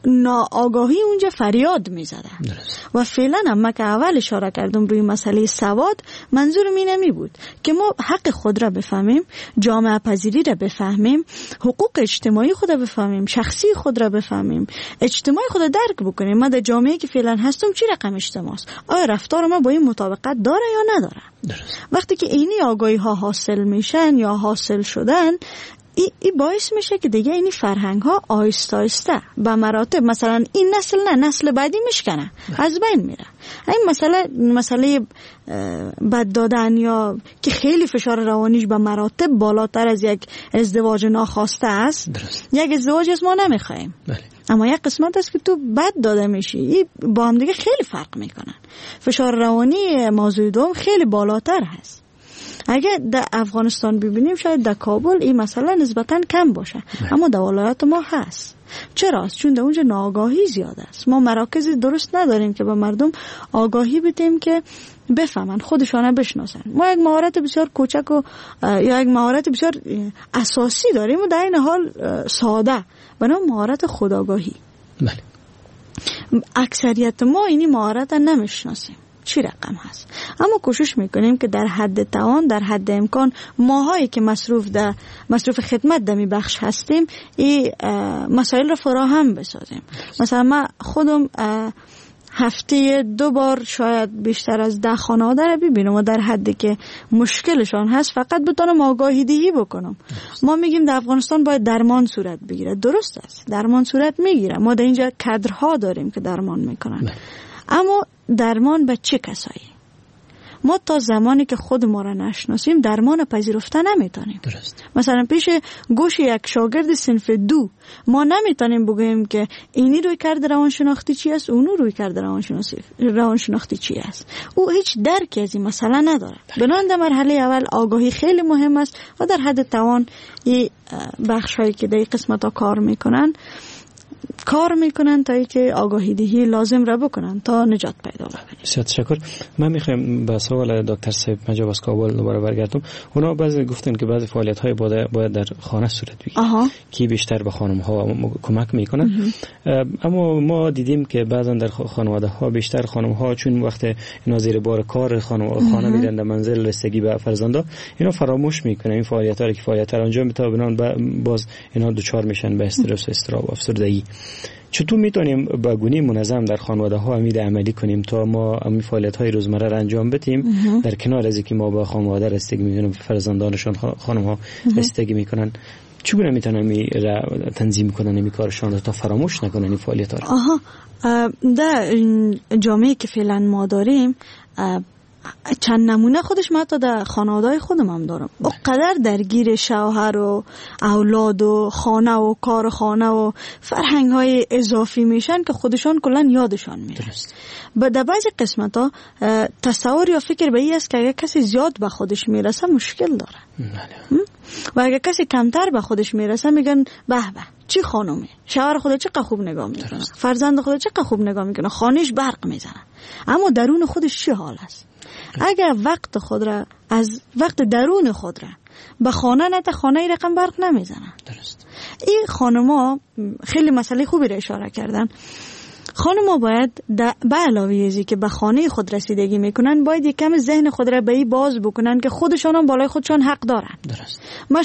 Speaker 7: ناآگاهی اونجا فریاد میزده. و فعلا هم من که اول اشاره کردم روی مسئله سواد، منظور می بود که ما حق خود را بفهمیم، جامعه پذیری را بفهمیم، حقوق اجتماعی خود را بفهمیم، شخصی خود را بفهمیم، اجتماعی خود را درک بکنیم. من در جامعه که فعلا هستم چی رقم اجتماع است؟ آیا رفتار ما با این مطابقت داره یا نداره؟ وقتی که اینی آگاهی ها حاصل میشن یا حاصل شدن، ای باعث میشه که دیگه اینی فرهنگ ها آهسته آهسته به مراتب، مثلا این نسل نه نسل بعدی میشکنه، از بین میره. این مسئله بد دادن یا که خیلی فشار روانیش به مراتب بالاتر از یک ازدواج ناخواسته است. یک ازدواج از ما نمیخوایم، اما یک قسمت است که تو بد داده میشی. این با هم دیگه خیلی فرق میکنن. فشار روانی موضوع دوم خیلی بالاتر هست. اگه در افغانستان ببینیم شاید در کابل این مسئله نسبتاً کم باشه، اما در ولایات ما هست. چرا؟ چون در اونجا ناآگاهی زیاد است. ما مراکز درست نداریم که به مردم آگاهی بدیم که بفهمن، خودشان بشناسن. ما یک مهارت بسیار کوچک و یا یک مهارت بسیار اساسی داریم و در این حال ساده، به نام مهارت خودآگاهی. اکثریت ما اینی مهارت نمیشناسیم چی رقم هست، اما کوشش میکنیم که در حد توان، در حد امکان، ماهایی که مصروف خدمت دمی بخش هستیم این مسائل را فراهم بسازیم. مثلا من خودم هفته 2 بار شاید بیشتر از 10 خانواده را ببینم و در حدی که مشکلشان هست فقط بتونم آگاهی دهی بکنم. ما میگیم در افغانستان باید درمان صورت بگیره، درست است، درمان صورت میگیره. ما در اینجا کادرها داریم که درمان میکنن، اما درمان به چه کسایی؟ ما تا زمانی که خود ما را نشناسیم درمان پذیرفته نمیتونیم. مثلا پیش گوش یک شاگرد صنف 2 ما نمیتونیم بگوییم که اینی روی کرده روانشناختی چی است، اونو روی کرده روانشناختی چی است. او هیچ درکی از این مسئله نداره. بنابراین در مرحله اول آگاهی خیلی مهم است و در حد توان این بخشایی که در این قسمت ها کار میکنن تا اینکه آگاهی دهی لازم را بکنن تا نجات پیدا بکنیم.
Speaker 15: بسیار تشکر. من میخوام به سوال دکتر صاحب مجاب از کابل دوباره برگردم. اونا بعضی گفتن که بعضی فعالیت های باید در خانه صورت بگیره که بیشتر به خانم ها کمک میکنن. اما ما دیدیم که بعضا در خانواده ها بیشتر خانم ها چون وقت اینا زیر بار کار خانه میرن در منزل رسیدگی به فرزندا، اینا فراموش میکنن این فعالیت ها که فعالیت ها انجام میدن، بنابراین باز اینا دچار میشن به استرس و اضطراب و افسردگی. چطور میتونیم با گونه منظم در خانواده ها امید عملی کنیم تا ما این فعالیت های روزمره را انجام بدیم در کنار از اینکه ما با خانواده رسیدگی میکنیم، فرزندانشان خانم ها رسیدگی میکنن، چگونه میتونن تنظیم کنن این کارشان تا فراموش نکنن این فعالیت ها؟
Speaker 7: در جامعه که فعلا ما داریم چند نمونه خودش من تا در خانواده‌های خودم هم دارم. اونقدر درگیر شوهر و اولاد و خانه و کار خانه و فرهنگ‌های اضافی میشن که خودشان کلا یادشان میره. در بعضی قسمت‌ها تصور یا فکر به این است که اگر کسی زیاد به خودش میرسه مشکل داره و اگر کسی کمتر به خودش میرسه میگن به به چی خانومه، شوهر خودت چقدر خوب نگاه میکنه، فرزند خودت چقدر خوب نگاه میکنه، خانهش برق میزنه، اما درون خودش چی حال است؟ اگر وقت درون خود را به خانه نده، خانه ای رقم برق نمیزنه. درست. این خانما خیلی مسئله خوبی را اشاره کردن. خانما باید به علاوه ازی که به خانه خود رسیدگی میکنن باید یک کم ذهن خود را به این باز بکنن که خودشان هم بالای خودشان حق دارن. درست. من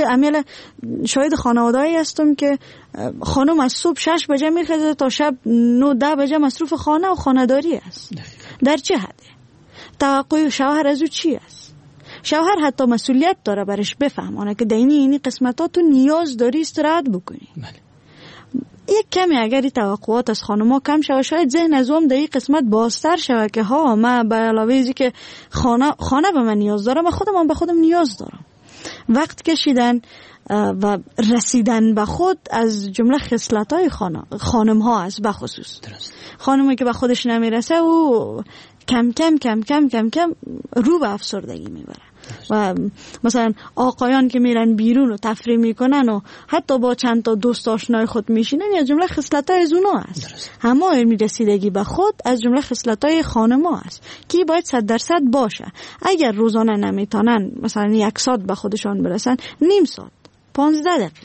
Speaker 7: شاهد خانواده‌ای هستم که خانم از صبح 6 بجه میخواد تا شب 9-10 بجه مصروف خانه و خانه‌داری است. در چه حده؟ توقع شوهر از او چی است؟ شوهر حتی مسئولیت داره برش بفهمانه که اینی قسمتات تو نیاز داری استراحت بکنی. یک کمی اگر این توقعات از خانم‌ها کم شود شاید ذهن از اون در این قسمت بازتر شود که ها من به علاوه ازی که خانه به من نیاز داره، من خودم به خودم نیاز دارم. وقت کشیدن و رسیدن به خود از جمله خصلت‌های خانم‌ها است. به خصوص خانمی که به خودش نمیرسه و کم کم رو به افسردگی میبره. و مثلا آقایان که میرن بیرون و تفریح میکنن و حتی با چند تا دوست آشنای خود میشینن از جمله خصلت‌های از اونا است. اما علمی رسیدگی به خود از جمله خصلت‌های خانم‌ها است که باید 100% باشه. اگر روزانه نمیتونن مثلا 1 ساعت به خودشان برسن، نیم ساعت، 15 دقیقه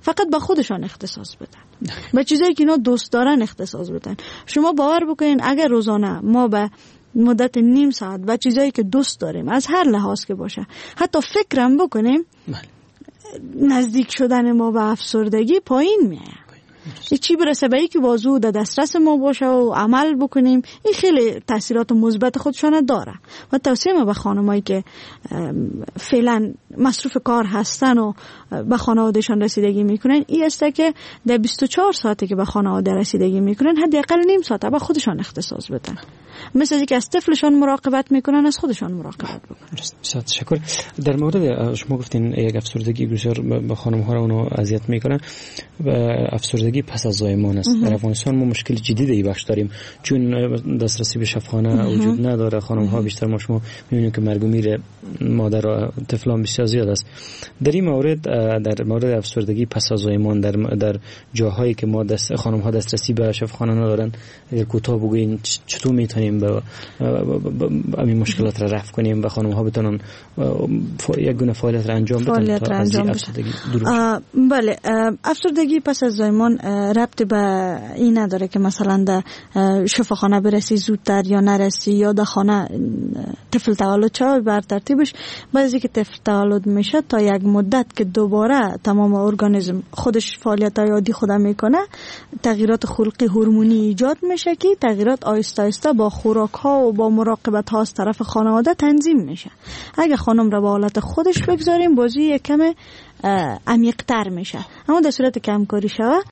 Speaker 7: فقط به خودشان اختصاص بدن، به چیزایی که اینا دوست دارن اختصاص بدن. شما باور بکنین اگر روزانه ما به مدت نیم ساعت و چیزایی که دوست داریم از هر لحاظ که باشه حتی فکرم بکنیم، نزدیک شدن ما به افسردگی پایین میاد. چی برسه به اینکه بازو در دسترس ما باشه و عمل بکنیم، این خیلی تاثیرات مثبت خودشان داره. و توصیه ما به خانمایی که فعلا مصروف کار هستن و به خانوادهشان رسیدگی میکنن این است که در 24 ساعتی که به خانواده رسیدگی میکنن حداقل نیم ساعت به خودشان اختصاص بدن، مثل اینکه از طفلشان مراقبت میکنن از خودشان مراقبت بکنن.
Speaker 16: بسیار تشکر. در مورد شما گفتین یک افسردگی بسیار به خانم‌ها رو اونو اذیت میکنه و افسردگی پس از زایمان است. در افغانستان ما مشکل جدی در این بخش داریم چون دسترسی به شفاخانه وجود نداره. خانم‌ها بیشتر ما شما می‌بینیم که مرگ و میر مادر و طفلان بسیار زیاد است. در این مورد در مورد افسردگی پس از زایمان در جاهایی که ما خانم‌ها دسترسی به شفاخانه ندارن، اگر کوتاه بگوین چطور میتونیم با این مشکلات را رفع کنیم و خانم‌ها بتونن یک گونه فعالیت را انجام بدن تا از افسردگی دور؟
Speaker 7: بله، افسردگی پس از زایمان ربط به این نداره که مثلا در شفاخانه برسی زودتر یا نرسی یا در خانه طفل تولد شوه بر ترتیبش. بعضی که طفل تولد میشه تا یک مدت که دوباره تمام ارگانیسم خودش فعالیت عادی خودم میکنه، تغییرات خلقی هورمونی ایجاد میشه که تغییرات آهسته آهسته با خوراک ها و با مراقبت ها از طرف خانواده تنظیم میشه. اگه خانم را به حالت خودش بگذاریم بازی کم عمیق تر میشه، اما در صورت که همکاری شوه